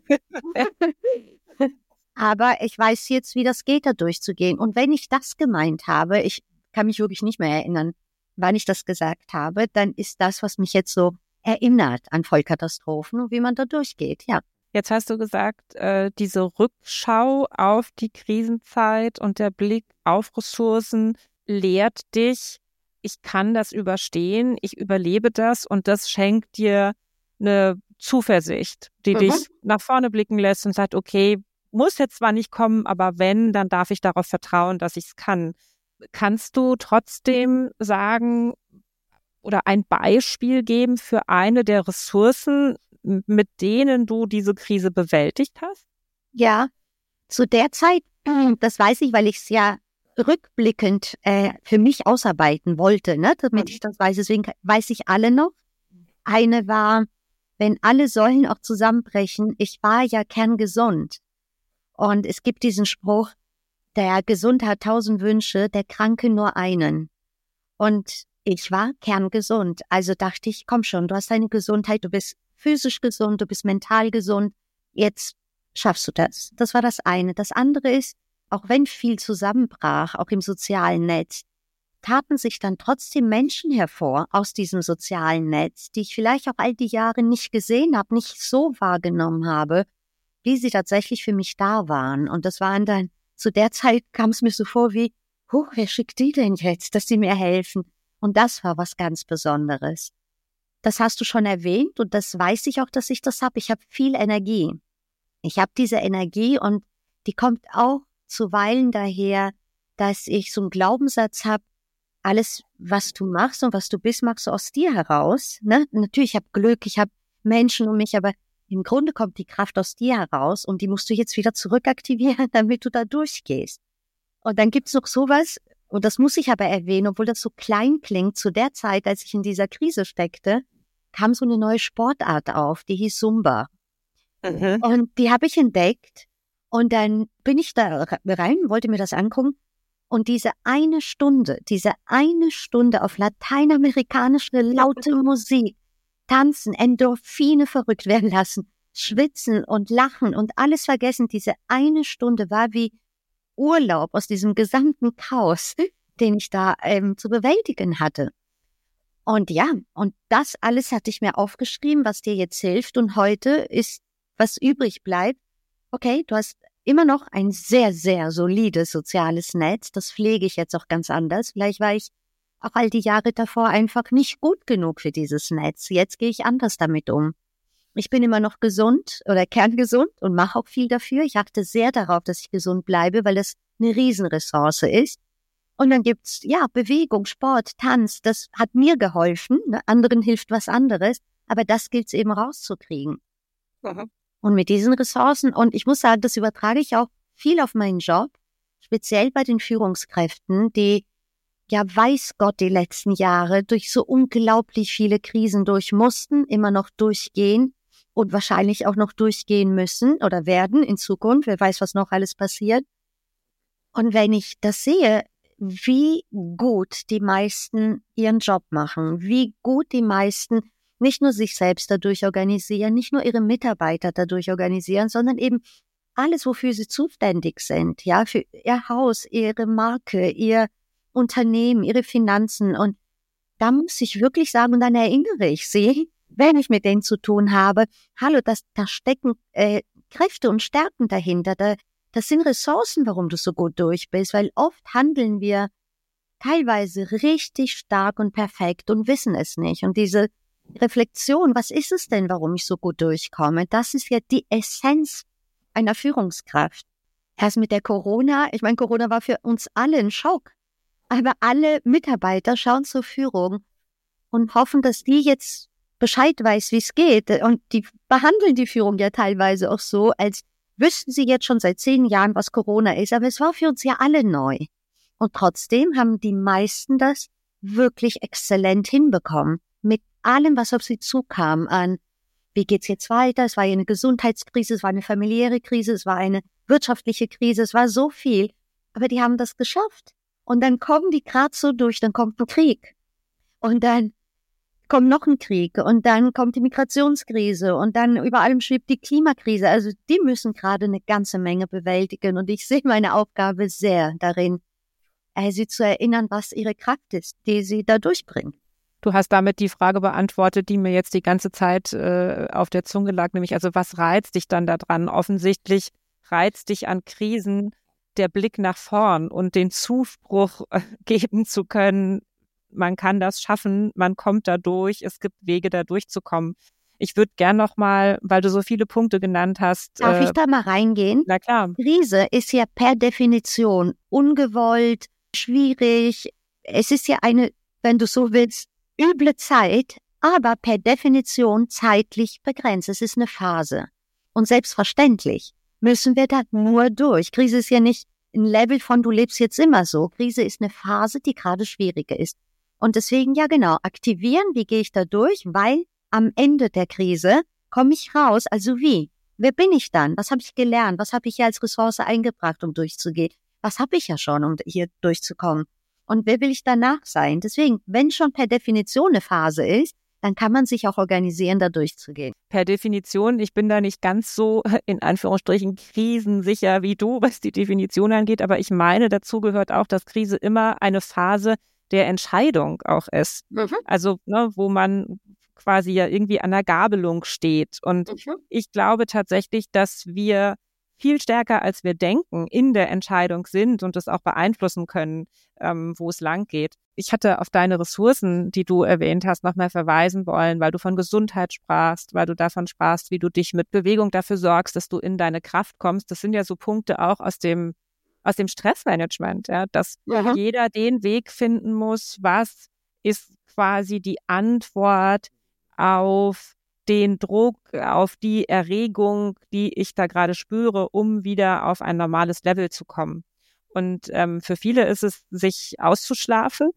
aber ich weiß jetzt, wie das geht, da durchzugehen. Und wenn ich das gemeint habe, ich kann mich wirklich nicht mehr erinnern, wann ich das gesagt habe, dann ist das, was mich jetzt so erinnert an Vollkatastrophen und wie man da durchgeht, ja. Jetzt hast du gesagt, diese Rückschau auf die Krisenzeit und der Blick auf Ressourcen lehrt dich, ich kann das überstehen, ich überlebe das und das schenkt dir eine Zuversicht, die dich nach vorne blicken lässt und sagt, okay, muss jetzt zwar nicht kommen, aber wenn, dann darf ich darauf vertrauen, dass ich es kann. Kannst du trotzdem sagen oder ein Beispiel geben für eine der Ressourcen, mit denen du diese Krise bewältigt hast? Ja, zu der Zeit, das weiß ich, weil ich es ja rückblickend für mich ausarbeiten wollte, ne, damit ich das weiß. Deswegen weiß ich alle noch. Eine war, wenn alle Säulen auch zusammenbrechen, ich war ja kerngesund. Und es gibt diesen Spruch, der Gesunde hat 1000 Wünsche, der Kranke nur einen. Und ich war kerngesund. Also dachte ich, komm schon, du hast deine Gesundheit, du bist physisch gesund, du bist mental gesund, jetzt schaffst du das. Das war das eine. Das andere ist, auch wenn viel zusammenbrach, auch im sozialen Netz, taten sich dann trotzdem Menschen hervor aus diesem sozialen Netz, die ich vielleicht auch all die Jahre nicht gesehen habe, nicht so wahrgenommen habe, wie sie tatsächlich für mich da waren. Und das waren dann, zu der Zeit kam es mir so vor wie, wer schickt die denn jetzt, dass sie mir helfen? Und das war was ganz Besonderes. Das hast du schon erwähnt und das weiß ich auch, dass ich das habe. Ich habe viel Energie. Ich habe diese Energie und die kommt auch zuweilen daher, dass ich so einen Glaubenssatz habe, alles, was du machst und was du bist, machst du aus dir heraus. Ne? Natürlich, ich habe Glück, ich habe Menschen um mich, aber im Grunde kommt die Kraft aus dir heraus und die musst du jetzt wieder zurückaktivieren, damit du da durchgehst. Und dann gibt's noch sowas, und das muss ich aber erwähnen, obwohl das so klein klingt, zu der Zeit, als ich in dieser Krise steckte, kam so eine neue Sportart auf, die hieß Zumba. Und die habe ich entdeckt und dann bin ich da rein, wollte mir das angucken und diese eine Stunde auf lateinamerikanische laute Musik, tanzen, Endorphine verrückt werden lassen, schwitzen und lachen und alles vergessen, diese eine Stunde war wie Urlaub aus diesem gesamten Chaos, den ich da zu bewältigen hatte. Und ja, und das alles hatte ich mir aufgeschrieben, was dir jetzt hilft. Und heute ist, was übrig bleibt, okay, du hast immer noch ein sehr, sehr solides soziales Netz. Das pflege ich jetzt auch ganz anders. Vielleicht war ich auch all die Jahre davor einfach nicht gut genug für dieses Netz. Jetzt gehe ich anders damit um. Ich bin immer noch gesund oder kerngesund und mache auch viel dafür. Ich achte sehr darauf, dass ich gesund bleibe, weil das eine Riesenressource ist. Und dann gibt's, ja, Bewegung, Sport, Tanz. Das hat mir geholfen. Ne? Anderen hilft was anderes. Aber das gilt's eben rauszukriegen. Und mit diesen Ressourcen, und ich muss sagen, das übertrage ich auch viel auf meinen Job, speziell bei den Führungskräften, die, ja, weiß Gott, die letzten Jahre durch so unglaublich viele Krisen durch mussten, immer noch durchgehen und wahrscheinlich auch noch durchgehen müssen oder werden in Zukunft. Wer weiß, was noch alles passiert. Und wenn ich das sehe, wie gut die meisten ihren Job machen, wie gut die meisten nicht nur sich selbst dadurch organisieren, nicht nur ihre Mitarbeiter dadurch organisieren, sondern eben alles, wofür sie zuständig sind, ja, für ihr Haus, ihre Marke, ihr Unternehmen, ihre Finanzen. Und da muss ich wirklich sagen, und dann erinnere ich sie, wenn ich mit denen zu tun habe, hallo, da stecken Kräfte und Stärken dahinter, das sind Ressourcen, warum du so gut durch bist, weil oft handeln wir teilweise richtig stark und perfekt und wissen es nicht. Und diese Reflexion, was ist es denn, warum ich so gut durchkomme, das ist ja die Essenz einer Führungskraft. Erst mit der Corona, ich meine, Corona war für uns alle ein Schock, aber alle Mitarbeiter schauen zur Führung und hoffen, dass die jetzt Bescheid weiß, wie es geht. Und die behandeln die Führung ja teilweise auch so, als wüssten sie jetzt schon seit 10 Jahren, was Corona ist. Aber es war für uns ja alle neu. Und trotzdem haben die meisten das wirklich exzellent hinbekommen. Mit allem, was auf sie zukam an, wie geht's jetzt weiter? Es war ja eine Gesundheitskrise, es war eine familiäre Krise, es war eine wirtschaftliche Krise, es war so viel. Aber die haben das geschafft. Und dann kommen die gerade so durch, dann kommt ein Krieg. Und dann kommt noch ein Krieg und dann kommt die Migrationskrise und dann über allem schwebt die Klimakrise. Also die müssen gerade eine ganze Menge bewältigen und ich sehe meine Aufgabe sehr darin, sie zu erinnern, was ihre Kraft ist, die sie da durchbringen. Du hast damit die Frage beantwortet, die mir jetzt die ganze Zeit auf der Zunge lag, nämlich also was reizt dich dann daran? Offensichtlich reizt dich an Krisen der Blick nach vorn und den Zuspruch geben zu können, man kann das schaffen, man kommt da durch, es gibt Wege, da durchzukommen. Ich würde gern nochmal, weil du so viele Punkte genannt hast. Darf ich da mal reingehen? Na klar. Krise ist ja per Definition ungewollt, schwierig. Es ist ja eine, wenn du so willst, üble Zeit, aber per Definition zeitlich begrenzt. Es ist eine Phase. Und selbstverständlich müssen wir da nur durch. Krise ist ja nicht ein Level von, du lebst jetzt immer so. Krise ist eine Phase, die gerade schwieriger ist. Und deswegen, ja genau, aktivieren, wie gehe ich da durch? Weil am Ende der Krise komme ich raus. Also wie? Wer bin ich dann? Was habe ich gelernt? Was habe ich hier als Ressource eingebracht, um durchzugehen? Was habe ich ja schon, um hier durchzukommen? Und wer will ich danach sein? Deswegen, wenn schon per Definition eine Phase ist, dann kann man sich auch organisieren, da durchzugehen. Per Definition, ich bin da nicht ganz so, in Anführungsstrichen, krisensicher wie du, was die Definition angeht, aber ich meine, dazu gehört auch, dass Krise immer eine Phase der Entscheidung auch ist. Also, wo man quasi ja irgendwie an der Gabelung steht. Und ich glaube tatsächlich, dass wir viel stärker, als wir denken, in der Entscheidung sind und das auch beeinflussen können, wo es lang geht. Ich hatte auf deine Ressourcen, die du erwähnt hast, nochmal verweisen wollen, weil du von Gesundheit sprachst, weil du davon sprachst, wie du dich mit Bewegung dafür sorgst, dass du in deine Kraft kommst. Das sind ja so Punkte auch aus dem Stressmanagement, ja, dass jeder den Weg finden muss, was ist quasi die Antwort auf den Druck, auf die Erregung, die ich da gerade spüre, um wieder auf ein normales Level zu kommen. Und für viele ist es, sich auszuschlafen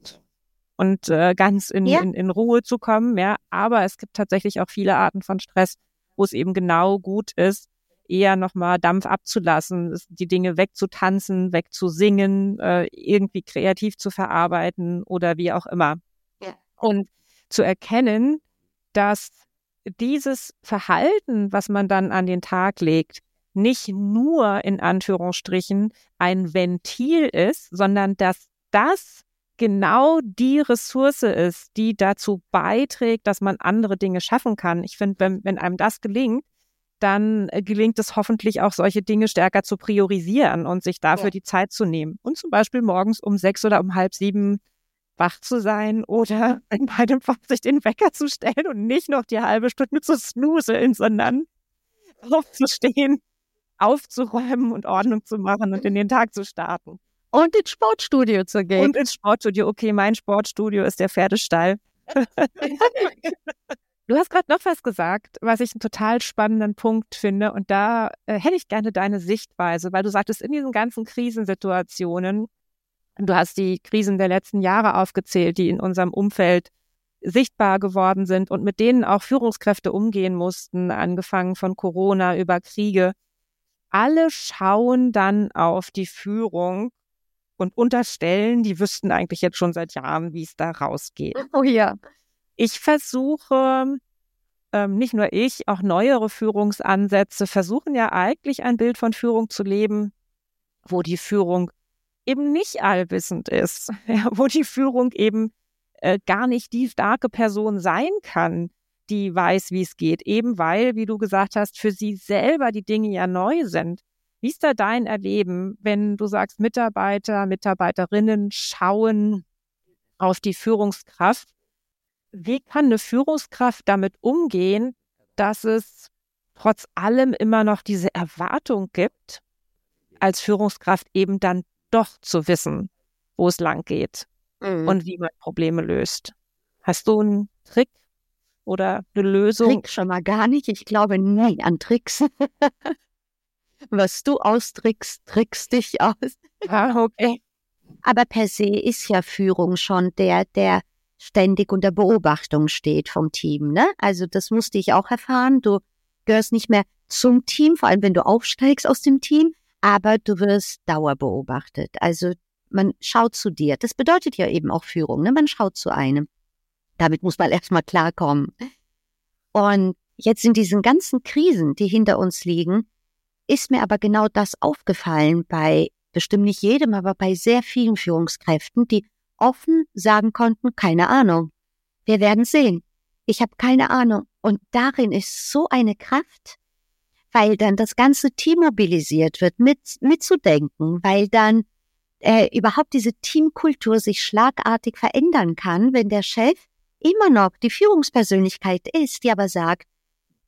und ganz in Ruhe zu kommen. Ja. Aber es gibt tatsächlich auch viele Arten von Stress, wo es eben genau gut ist, eher nochmal Dampf abzulassen, die Dinge wegzutanzen, wegzusingen, irgendwie kreativ zu verarbeiten oder wie auch immer. Ja. Und zu erkennen, dass dieses Verhalten, was man dann an den Tag legt, nicht nur in Anführungsstrichen ein Ventil ist, sondern dass das genau die Ressource ist, die dazu beiträgt, dass man andere Dinge schaffen kann. Ich finde, wenn einem das gelingt, dann gelingt es hoffentlich auch, solche Dinge stärker zu priorisieren und sich dafür die Zeit zu nehmen. Und zum Beispiel morgens um 6 oder um 6:30 wach zu sein oder in beidem Fall sich den Wecker zu stellen und nicht noch die halbe Stunde zu snoozeln, sondern aufzustehen, aufzuräumen und Ordnung zu machen und in den Tag zu starten. Und ins Sportstudio zu gehen. Und ins Sportstudio. Okay, mein Sportstudio ist der Pferdestall. Du hast gerade noch was gesagt, was ich einen total spannenden Punkt finde. Und da hätte ich gerne deine Sichtweise, weil du sagtest, in diesen ganzen Krisensituationen, du hast die Krisen der letzten Jahre aufgezählt, die in unserem Umfeld sichtbar geworden sind und mit denen auch Führungskräfte umgehen mussten, angefangen von Corona über Kriege. Alle schauen dann auf die Führung und unterstellen, die wüssten eigentlich jetzt schon seit Jahren, wie es da rausgeht. Oh ja. Ich versuche, nicht nur ich, auch neuere Führungsansätze versuchen ja eigentlich ein Bild von Führung zu leben, wo die Führung eben nicht allwissend ist, ja, wo die Führung eben gar nicht die starke Person sein kann, die weiß, wie es geht, eben weil, wie du gesagt hast, für sie selber die Dinge ja neu sind. Wie ist da dein Erleben, wenn du sagst, Mitarbeiter, Mitarbeiterinnen schauen auf die Führungskraft? Wie kann eine Führungskraft damit umgehen, dass es trotz allem immer noch diese Erwartung gibt, als Führungskraft eben dann doch zu wissen, wo es lang geht und wie man Probleme löst? Hast du einen Trick oder eine Lösung? Trick schon mal gar nicht. Ich glaube nie an Tricks. Was du austrickst, trickst dich aus. Ah, okay. Aber per se ist ja Führung schon der ständig unter Beobachtung steht vom Team, ne? Also das musste ich auch erfahren. Du gehörst nicht mehr zum Team, vor allem wenn du aufsteigst aus dem Team, aber du wirst dauerbeobachtet. Also man schaut zu dir. Das bedeutet ja eben auch Führung, ne? Man schaut zu einem. Damit muss man erstmal klarkommen. Und jetzt in diesen ganzen Krisen, die hinter uns liegen, ist mir aber genau das aufgefallen bei bestimmt nicht jedem, aber bei sehr vielen Führungskräften, die offen sagen konnten, keine Ahnung. Wir werden sehen. Ich habe keine Ahnung. Und darin ist so eine Kraft, weil dann das ganze Team mobilisiert wird, mitzudenken, weil dann überhaupt diese Teamkultur sich schlagartig verändern kann, wenn der Chef immer noch die Führungspersönlichkeit ist, die aber sagt,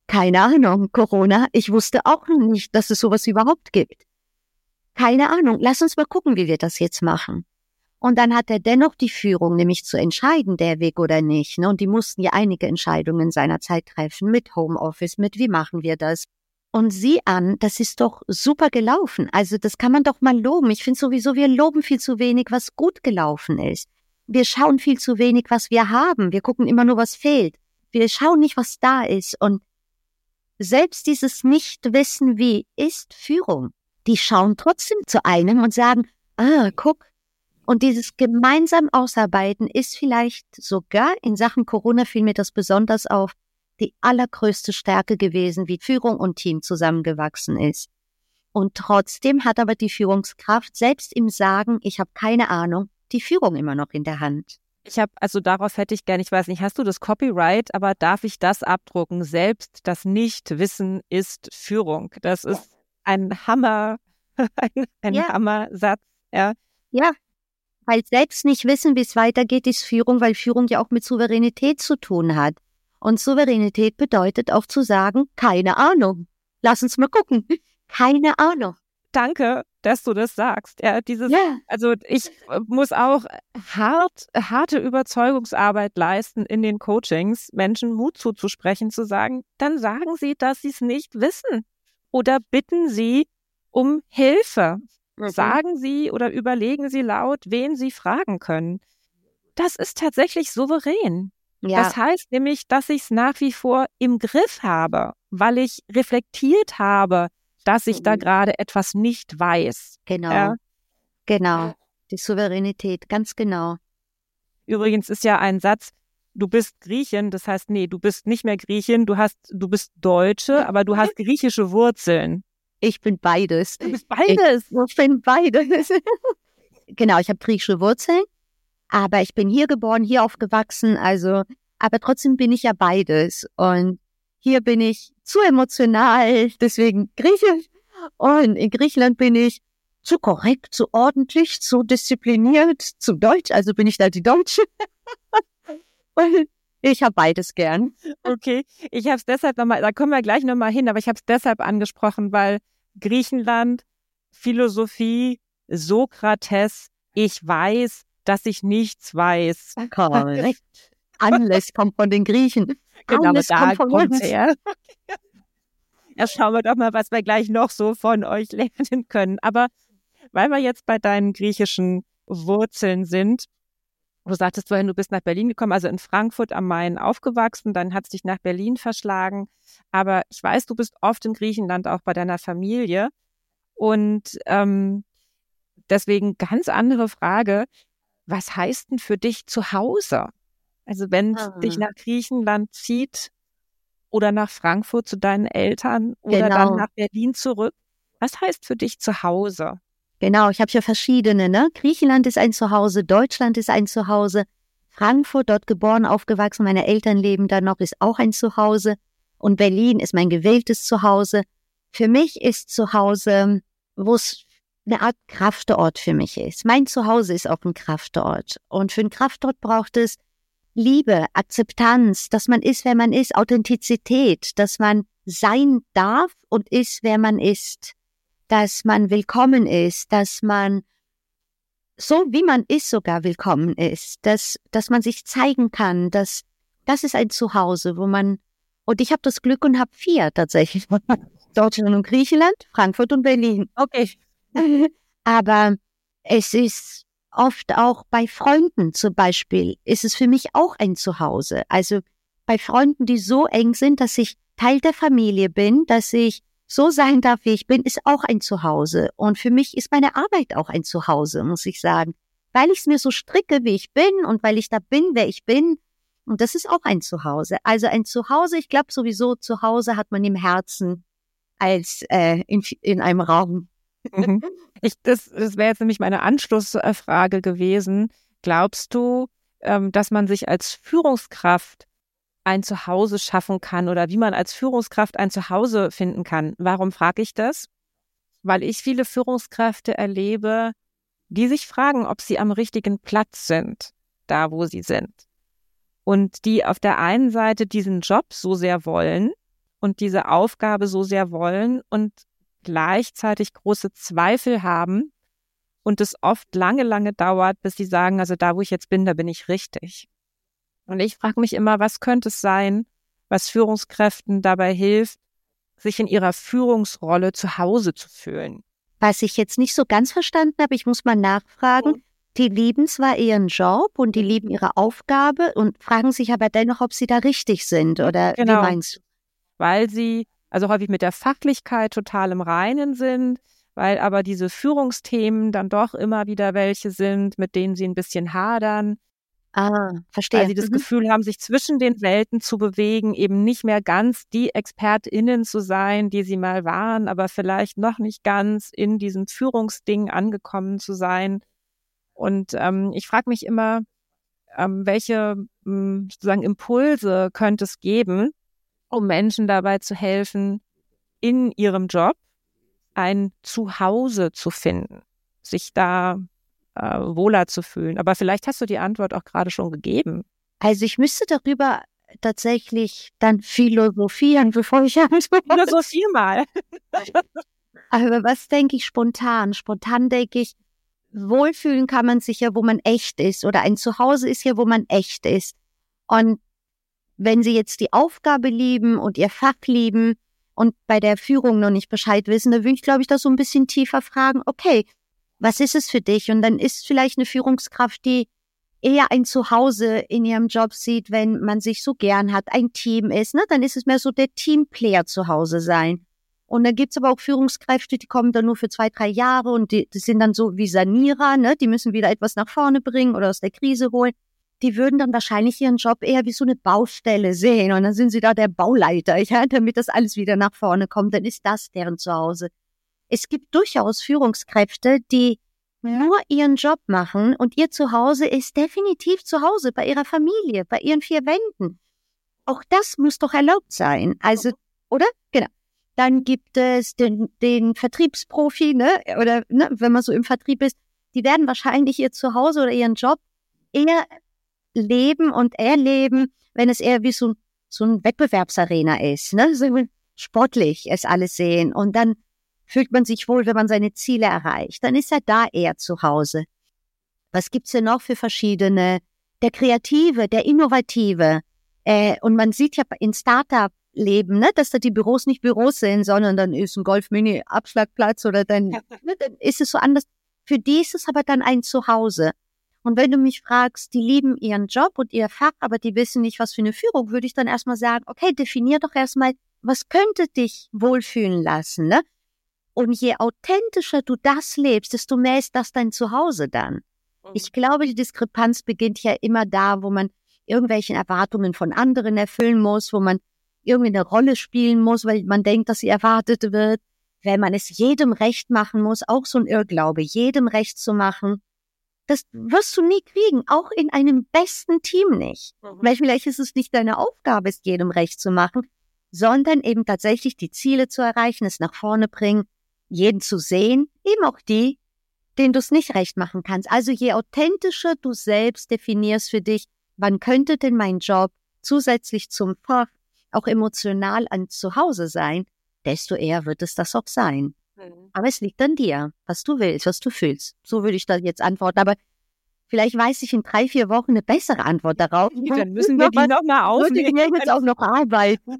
Keine Ahnung, Corona. Ich wusste auch noch nicht, dass es sowas überhaupt gibt. Keine Ahnung. Lass uns mal gucken, wie wir das jetzt machen. Und dann hat er dennoch die Führung, nämlich zu entscheiden, der Weg oder nicht. Ne? Und die mussten ja einige Entscheidungen seinerzeit treffen, mit Homeoffice, mit wie machen wir das. Und sieh an, das ist doch super gelaufen. Also das kann man doch mal loben. Ich finde sowieso, wir loben viel zu wenig, was gut gelaufen ist. Wir schauen viel zu wenig, was wir haben. Wir gucken immer nur, was fehlt. Wir schauen nicht, was da ist. Und selbst dieses Nichtwissen, wie ist Führung, die schauen trotzdem zu einem und sagen, guck. Und dieses gemeinsam Ausarbeiten ist vielleicht sogar, in Sachen Corona fiel mir das besonders auf, die allergrößte Stärke gewesen, wie Führung und Team zusammengewachsen ist. Und trotzdem hat aber die Führungskraft selbst im Sagen, ich habe keine Ahnung, die Führung immer noch in der Hand. Darauf hätte ich gerne, ich weiß nicht, hast du das Copyright, aber darf ich das abdrucken? Selbst das Nichtwissen ist Führung. Das ist ein Hammer, ein Hammersatz. Ja. Weil selbst nicht wissen, wie es weitergeht, ist Führung, weil Führung ja auch mit Souveränität zu tun hat. Und Souveränität bedeutet auch zu sagen, keine Ahnung. Lass uns mal gucken. Keine Ahnung. Danke, dass du das sagst. Also ich muss auch harte Überzeugungsarbeit leisten in den Coachings, Menschen Mut zuzusprechen, zu sagen, dann sagen sie, dass sie es nicht wissen. Oder bitten sie um Hilfe. Sagen Sie oder überlegen Sie laut, wen Sie fragen können. Das ist tatsächlich souverän. Ja. Das heißt nämlich, dass ich es nach wie vor im Griff habe, weil ich reflektiert habe, dass ich da gerade etwas nicht weiß. Genau. Die Souveränität, ganz genau. Übrigens ist ja ein Satz, du bist Griechin, das heißt, nee, du bist nicht mehr Griechin, du bist Deutsche, aber du hast griechische Wurzeln. Ich bin beides. Du bist beides? Ich bin beides. Genau, ich habe griechische Wurzeln, aber ich bin hier geboren, hier aufgewachsen, aber trotzdem bin ich ja beides. Und hier bin ich zu emotional, deswegen griechisch. Und in Griechenland bin ich zu korrekt, zu ordentlich, zu diszipliniert, zu deutsch, also bin ich da die Deutsche. Und ich habe beides gern. Okay, ich habe es deshalb nochmal, da kommen wir gleich nochmal hin, aber ich habe es deshalb angesprochen, weil Griechenland, Philosophie, Sokrates, ich weiß, dass ich nichts weiß. Korrekt. Alles kommt von den Griechen. Genau, alles da kommt von uns. Her. Ja, schauen wir doch mal, was wir gleich noch so von euch lernen können. Aber weil wir jetzt bei deinen griechischen Wurzeln sind, du sagtest vorhin, du bist nach Berlin gekommen, also in Frankfurt am Main aufgewachsen, dann hat es dich nach Berlin verschlagen. Aber ich weiß, du bist oft in Griechenland, auch bei deiner Familie. Und deswegen ganz andere Frage, was heißt denn für dich zu Hause? Also wenn es dich nach Griechenland zieht oder nach Frankfurt zu deinen Eltern oder dann nach Berlin zurück, was heißt für dich zu Hause? Genau, ich habe ja verschiedene, ne? Griechenland ist ein Zuhause, Deutschland ist ein Zuhause, Frankfurt, dort geboren, aufgewachsen, meine Eltern leben da noch, ist auch ein Zuhause und Berlin ist mein gewähltes Zuhause. Für mich ist Zuhause, wo es eine Art Kraftort für mich ist. Mein Zuhause ist auch ein Kraftort und für einen Kraftort braucht es Liebe, Akzeptanz, dass man ist, wer man ist, Authentizität, dass man sein darf und ist, wer man ist. Dass man willkommen ist, dass man so wie man ist sogar willkommen ist, dass man sich zeigen kann, das ist ein Zuhause, wo man, und ich habe das Glück und habe 4 tatsächlich, Deutschland und Griechenland, Frankfurt und Berlin. Okay. Aber es ist oft auch bei Freunden zum Beispiel, ist es für mich auch ein Zuhause. Also bei Freunden, die so eng sind, dass ich Teil der Familie bin, dass ich so sein darf, wie ich bin, ist auch ein Zuhause. Und für mich ist meine Arbeit auch ein Zuhause, muss ich sagen. Weil ich es mir so stricke, wie ich bin und weil ich da bin, wer ich bin. Und das ist auch ein Zuhause. Also ein Zuhause, ich glaube sowieso, Zuhause hat man im Herzen als in einem Raum. Das wäre jetzt nämlich meine Anschlussfrage gewesen. Glaubst du, dass man sich als Führungskraft ein Zuhause schaffen kann oder wie man als Führungskraft ein Zuhause finden kann? Warum frage ich das? Weil ich viele Führungskräfte erlebe, die sich fragen, ob sie am richtigen Platz sind, da wo sie sind. Und die auf der einen Seite diesen Job so sehr wollen und diese Aufgabe so sehr wollen und gleichzeitig große Zweifel haben und es oft lange, lange dauert, bis sie sagen, also da, wo ich jetzt bin, da bin ich richtig. Und ich frage mich immer, was könnte es sein, was Führungskräften dabei hilft, sich in ihrer Führungsrolle zu Hause zu fühlen? Was ich jetzt nicht so ganz verstanden habe, ich muss mal nachfragen. Die lieben zwar ihren Job und die lieben ihre Aufgabe und fragen sich aber dennoch, ob sie da richtig sind, oder Genau. Wie meinst du? Weil sie also häufig mit der Fachlichkeit total im Reinen sind, weil aber diese Führungsthemen dann doch immer wieder welche sind, mit denen sie ein bisschen hadern. Verstehe. Weil sie das Gefühl haben, sich zwischen den Welten zu bewegen, eben nicht mehr ganz die ExpertInnen zu sein, die sie mal waren, aber vielleicht noch nicht ganz in diesem Führungsding angekommen zu sein. Und ich frage mich immer, welche sozusagen Impulse könnte es geben, um Menschen dabei zu helfen, in ihrem Job ein Zuhause zu finden, sich da wohler zu fühlen. Aber vielleicht hast du die Antwort auch gerade schon gegeben. Also ich müsste darüber tatsächlich dann philosophieren, bevor ich antworte. Philosophier mal. Aber was denke ich spontan? Spontan denke ich, wohlfühlen kann man sich ja, wo man echt ist. Oder ein Zuhause ist ja, wo man echt ist. Und wenn Sie jetzt die Aufgabe lieben und Ihr Fach lieben und bei der Führung noch nicht Bescheid wissen, dann würde ich, glaube ich, das so ein bisschen tiefer fragen, okay, was ist es für dich? Und dann ist vielleicht eine Führungskraft, die eher ein Zuhause in ihrem Job sieht, wenn man sich so gern hat, ein Team ist, ne? Dann ist es mehr so der Teamplayer zu Hause sein. Und dann gibt's aber auch Führungskräfte, die kommen dann nur für 2, 3 Jahre und die sind dann so wie Sanierer, ne? Die müssen wieder etwas nach vorne bringen oder aus der Krise holen. Die würden dann wahrscheinlich ihren Job eher wie so eine Baustelle sehen und dann sind sie da der Bauleiter, ja, damit das alles wieder nach vorne kommt, dann ist das deren Zuhause. Es gibt durchaus Führungskräfte, die nur ihren Job machen und ihr Zuhause ist definitiv zu Hause, bei ihrer Familie, bei ihren 4 Wänden. Auch das muss doch erlaubt sein, also, oder? Genau. Dann gibt es den Vertriebsprofi, ne, oder ne, wenn man so im Vertrieb ist, die werden wahrscheinlich ihr Zuhause oder ihren Job eher leben und erleben, wenn es eher wie so ein Wettbewerbsarena ist, ne, so sportlich es alles sehen und dann fühlt man sich wohl, wenn man seine Ziele erreicht, dann ist er da eher zu Hause. Was gibt's denn noch für verschiedene? Der Kreative, der Innovative, und man sieht ja in Startup-Leben, ne, dass da die Büros nicht Büros sind, sondern dann ist ein Golf-Mini-Abschlagplatz oder dann, ne, dann ist es so anders. Für die ist es aber dann ein Zuhause. Und wenn du mich fragst, die lieben ihren Job und ihr Fach, aber die wissen nicht, was für eine Führung, würde ich dann erstmal sagen, okay, definier doch erstmal, was könnte dich wohlfühlen lassen, ne? Und je authentischer du das lebst, desto mehr ist das dein Zuhause dann. Ich glaube, die Diskrepanz beginnt ja immer da, wo man irgendwelchen Erwartungen von anderen erfüllen muss, wo man irgendwie eine Rolle spielen muss, weil man denkt, dass sie erwartet wird. Wenn man es jedem recht machen muss, auch so ein Irrglaube, jedem recht zu machen, das wirst du nie kriegen, auch in einem besten Team nicht. Weil vielleicht ist es nicht deine Aufgabe, es jedem recht zu machen, sondern eben tatsächlich die Ziele zu erreichen, es nach vorne bringen, jeden zu sehen, eben auch die, denen du es nicht recht machen kannst. Also je authentischer du selbst definierst für dich, wann könnte denn mein Job zusätzlich zum Fach auch emotional ein Zuhause sein, desto eher wird es das auch sein. Aber es liegt an dir, was du willst, was du fühlst. So würde ich da jetzt antworten. Aber vielleicht weiß ich in 3, 4 Wochen eine bessere Antwort darauf. Dann müssen wir die nochmal aufnehmen. Ich jetzt auch noch arbeiten.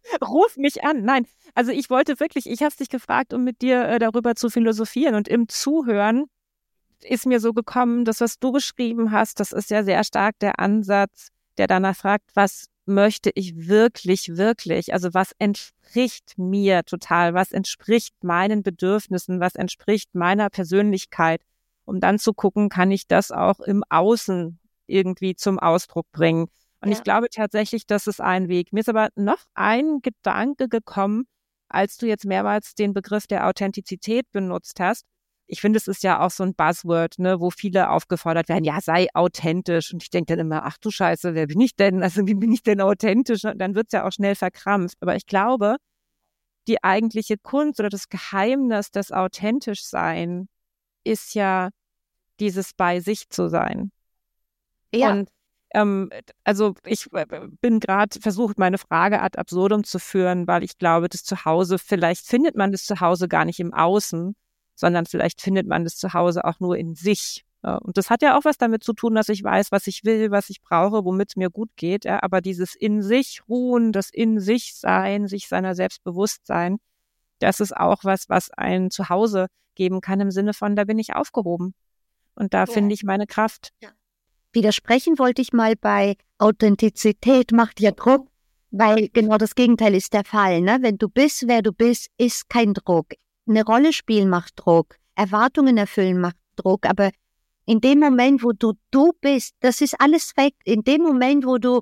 Ruf mich an. Nein, also ich wollte wirklich, ich habe dich gefragt, um mit dir darüber zu philosophieren. Und im Zuhören ist mir so gekommen, das, was du beschrieben hast, das ist ja sehr stark der Ansatz, der danach fragt, was möchte ich wirklich, wirklich? Also was entspricht mir total? Was entspricht meinen Bedürfnissen? Was entspricht meiner Persönlichkeit? Um dann zu gucken, kann ich das auch im Außen irgendwie zum Ausdruck bringen? Und ich glaube tatsächlich, das ist ein Weg. Mir ist aber noch ein Gedanke gekommen, als du jetzt mehrmals den Begriff der Authentizität benutzt hast. Ich finde, es ist ja auch so ein Buzzword, ne, wo viele aufgefordert werden, ja, sei authentisch. Und ich denke dann immer, ach du Scheiße, wer bin ich denn? Also wie bin ich denn authentisch? Und dann wird's ja auch schnell verkrampft. Aber ich glaube, die eigentliche Kunst oder das Geheimnis des Authentischsein ist ja dieses bei sich zu sein. Ja. Und Also ich bin gerade versucht, meine Frage ad absurdum zu führen, weil ich glaube, das Zuhause, vielleicht findet man das Zuhause gar nicht im Außen, sondern vielleicht findet man das Zuhause auch nur in sich. Und das hat ja auch was damit zu tun, dass ich weiß, was ich will, was ich brauche, womit es mir gut geht. Ja, aber dieses in sich ruhen, das in sich sein, sich seiner selbst bewusst sein, das ist auch was ein Zuhause geben kann im Sinne von, da bin ich aufgehoben. Und da finde ich meine Kraft. Ja. Widersprechen wollte ich mal bei Authentizität macht ja Druck, weil genau das Gegenteil ist der Fall. Ne? Wenn du bist, wer du bist, ist kein Druck. Eine Rolle spielen macht Druck, Erwartungen erfüllen macht Druck, aber in dem Moment, wo du bist, das ist alles weg. In dem Moment, wo du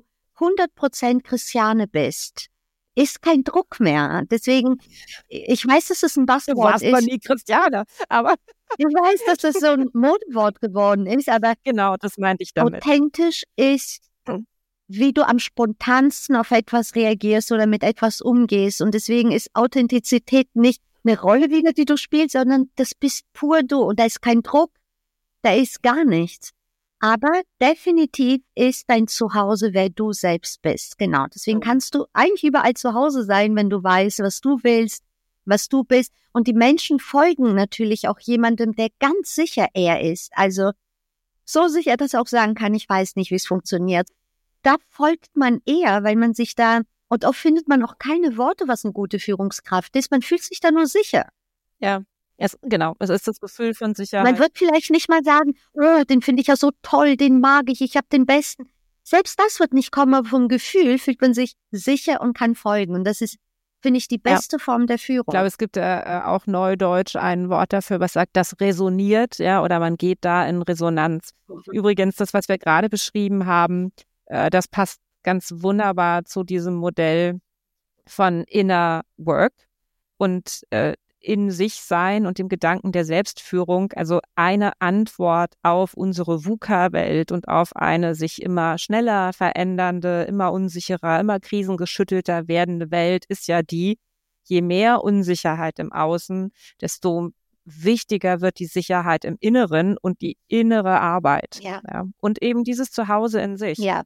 100% Christiane bist, ist kein Druck mehr. Deswegen, ich weiß, dass es ein Buzzword ist. Du warst aber nie Christiane, aber ich weiß, dass das so ein Modewort geworden ist, aber genau, das meinte ich damit. Authentisch ist, wie du am spontansten auf etwas reagierst oder mit etwas umgehst. Und deswegen ist Authentizität nicht eine Rolle wieder, die du spielst, sondern das bist pur du. Und da ist kein Druck, da ist gar nichts. Aber definitiv ist dein Zuhause, wer du selbst bist. Genau. Deswegen kannst du eigentlich überall zu Hause sein, wenn du weißt, was du willst, was du bist. Und die Menschen folgen natürlich auch jemandem, der ganz sicher er ist. Also so sicher, dass er auch sagen kann, ich weiß nicht, wie es funktioniert. Da folgt man eher, weil man sich da, und oft findet man auch keine Worte, was eine gute Führungskraft ist. Man fühlt sich da nur sicher. Ja, genau. Es ist das Gefühl von Sicherheit. Man wird vielleicht nicht mal sagen, oh, den finde ich ja so toll, den mag ich habe den Besten. Selbst das wird nicht kommen, aber vom Gefühl fühlt man sich sicher und kann folgen. Und das ist, finde ich, die beste Form der Führung. Ich glaube, es gibt auch neudeutsch ein Wort dafür, was sagt, das resoniert, ja, oder man geht da in Resonanz. Übrigens, das, was wir gerade beschrieben haben, das passt ganz wunderbar zu diesem Modell von Inner Work und in sich sein und dem Gedanken der Selbstführung, also eine Antwort auf unsere VUCA-Welt und auf eine sich immer schneller verändernde, immer unsicherer, immer krisengeschüttelter werdende Welt ist ja die, je mehr Unsicherheit im Außen, desto wichtiger wird die Sicherheit im Inneren und die innere Arbeit. Ja. Ja. Und eben dieses Zuhause in sich. Ja.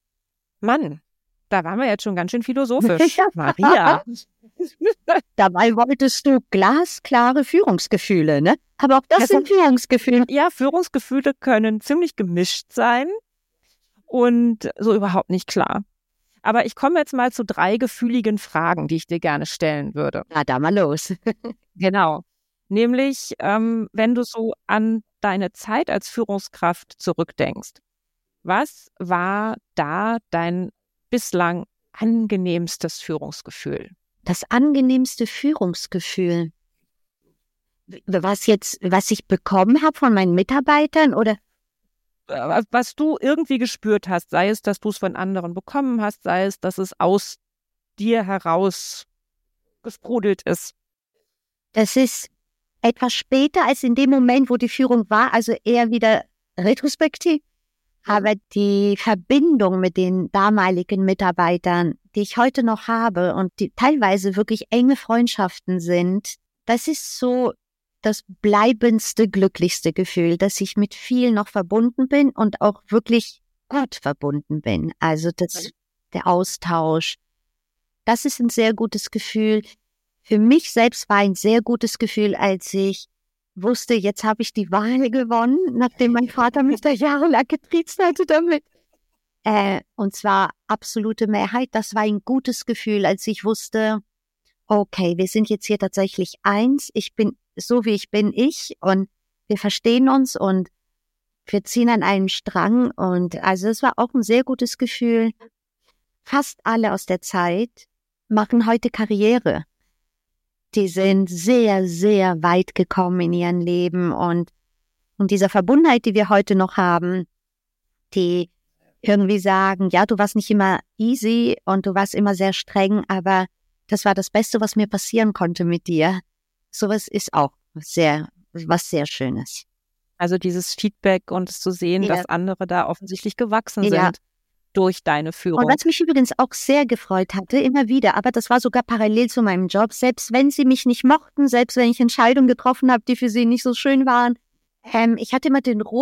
Mann, da waren wir jetzt schon ganz schön philosophisch. Maria. Dabei wolltest du glasklare Führungsgefühle, ne? Aber auch das sind Führungsgefühle. Ja, Führungsgefühle können ziemlich gemischt sein und so überhaupt nicht klar. Aber ich komme jetzt mal zu 3 gefühligen Fragen, die ich dir gerne stellen würde. Na, da mal los. Genau. Nämlich, wenn du so an deine Zeit als Führungskraft zurückdenkst, was war da dein bislang angenehmstes Führungsgefühl? Das angenehmste Führungsgefühl. Was ich bekommen habe von meinen Mitarbeitern oder? Was du irgendwie gespürt hast, sei es, dass du es von anderen bekommen hast, sei es, dass es aus dir heraus gesprudelt ist. Das ist etwas später als in dem Moment, wo die Führung war, also eher wieder retrospektiv. Aber die Verbindung mit den damaligen Mitarbeitern, die ich heute noch habe und die teilweise wirklich enge Freundschaften sind, das ist so das bleibendste, glücklichste Gefühl, dass ich mit vielen noch verbunden bin und auch wirklich gut verbunden bin. Also der Austausch, das ist ein sehr gutes Gefühl. Für mich selbst war ein sehr gutes Gefühl, als ich wusste, jetzt habe ich die Wahl gewonnen, nachdem mein Vater mich da jahrelang getriezt hatte damit. Und zwar absolute Mehrheit. Das war ein gutes Gefühl, als ich wusste, okay, wir sind jetzt hier tatsächlich eins. Ich bin so, wie ich bin, und wir verstehen uns und wir ziehen an einem Strang. Und also es war auch ein sehr gutes Gefühl. Fast alle aus der Zeit machen heute Karriere. Die sind sehr, sehr weit gekommen in ihrem Leben und dieser Verbundenheit, die wir heute noch haben, die irgendwie sagen, ja, du warst nicht immer easy und du warst immer sehr streng, aber das war das Beste, was mir passieren konnte mit dir. Sowas ist auch was sehr Schönes. Also dieses Feedback und es zu sehen, dass andere da offensichtlich gewachsen sind durch deine Führung. Und was mich übrigens auch sehr gefreut hatte, immer wieder, aber das war sogar parallel zu meinem Job, selbst wenn sie mich nicht mochten, selbst wenn ich Entscheidungen getroffen habe, die für sie nicht so schön waren, ich hatte immer den Ruf,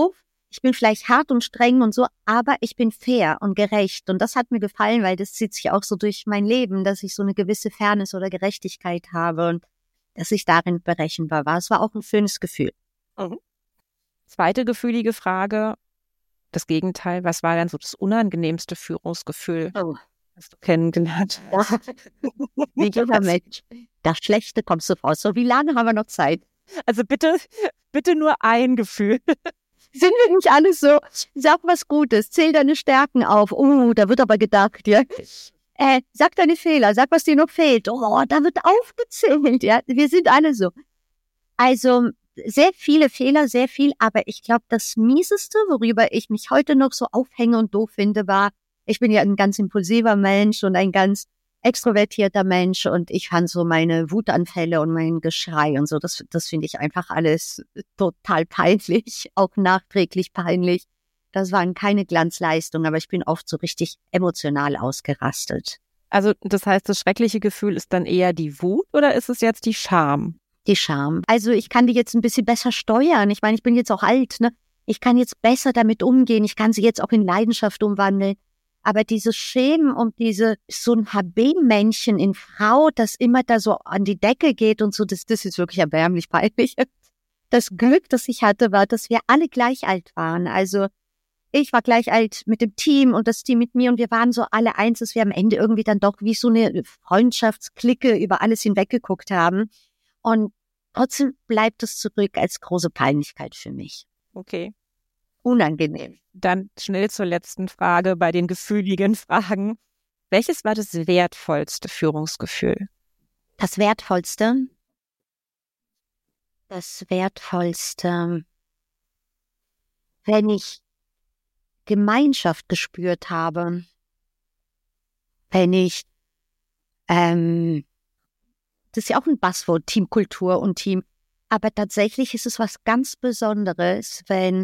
ich bin vielleicht hart und streng und so, aber ich bin fair und gerecht. Und das hat mir gefallen, weil das zieht sich auch so durch mein Leben, dass ich so eine gewisse Fairness oder Gerechtigkeit habe und dass ich darin berechenbar war. Es war auch ein schönes Gefühl. Mhm. Zweite gefühlige Frage, das Gegenteil, was war dann so das unangenehmste Führungsgefühl, das du kennengelernt hast? Wie junger Mensch. Das Schlechte kommt sofort. So, wie lange haben wir noch Zeit? Also bitte nur ein Gefühl. Sind wir nicht alle so? Sag was Gutes, zähl deine Stärken auf. Da wird aber gedacht, ja. Sag deine Fehler, sag, was dir noch fehlt. Oh, da wird aufgezählt, ja. Wir sind alle so. Also, sehr viele Fehler, sehr viel, aber ich glaube, das Mieseste, worüber ich mich heute noch so aufhänge und doof finde, war, ich bin ja ein ganz impulsiver Mensch und ein ganz extrovertierter Mensch und ich fand so meine Wutanfälle und mein Geschrei und so, das finde ich einfach alles total peinlich, auch nachträglich peinlich. Das waren keine Glanzleistungen, aber ich bin oft so richtig emotional ausgerastet. Also das heißt, das schreckliche Gefühl ist dann eher die Wut oder ist es jetzt die Scham? Die Scham. Also ich kann die jetzt ein bisschen besser steuern. Ich meine, ich bin jetzt auch alt, ne? Ich kann jetzt besser damit umgehen. Ich kann sie jetzt auch in Leidenschaft umwandeln. Aber dieses Schämen und so ein HB-Männchen in Frau, das immer da so an die Decke geht und so, das ist wirklich erbärmlich peinlich. Das Glück, das ich hatte, war, dass wir alle gleich alt waren. Also ich war gleich alt mit dem Team und das Team mit mir und wir waren so alle eins, dass wir am Ende irgendwie dann doch wie so eine Freundschaftsklicke über alles hinweggeguckt haben. Und trotzdem bleibt es zurück als große Peinlichkeit für mich. Okay. Unangenehm. Dann schnell zur letzten Frage bei den gefühligen Fragen. Welches war das wertvollste Führungsgefühl? Das Wertvollste? Wenn ich Gemeinschaft gespürt habe, wenn ich, das ist ja auch ein Buzzword, Teamkultur und Team, aber tatsächlich ist es was ganz Besonderes, wenn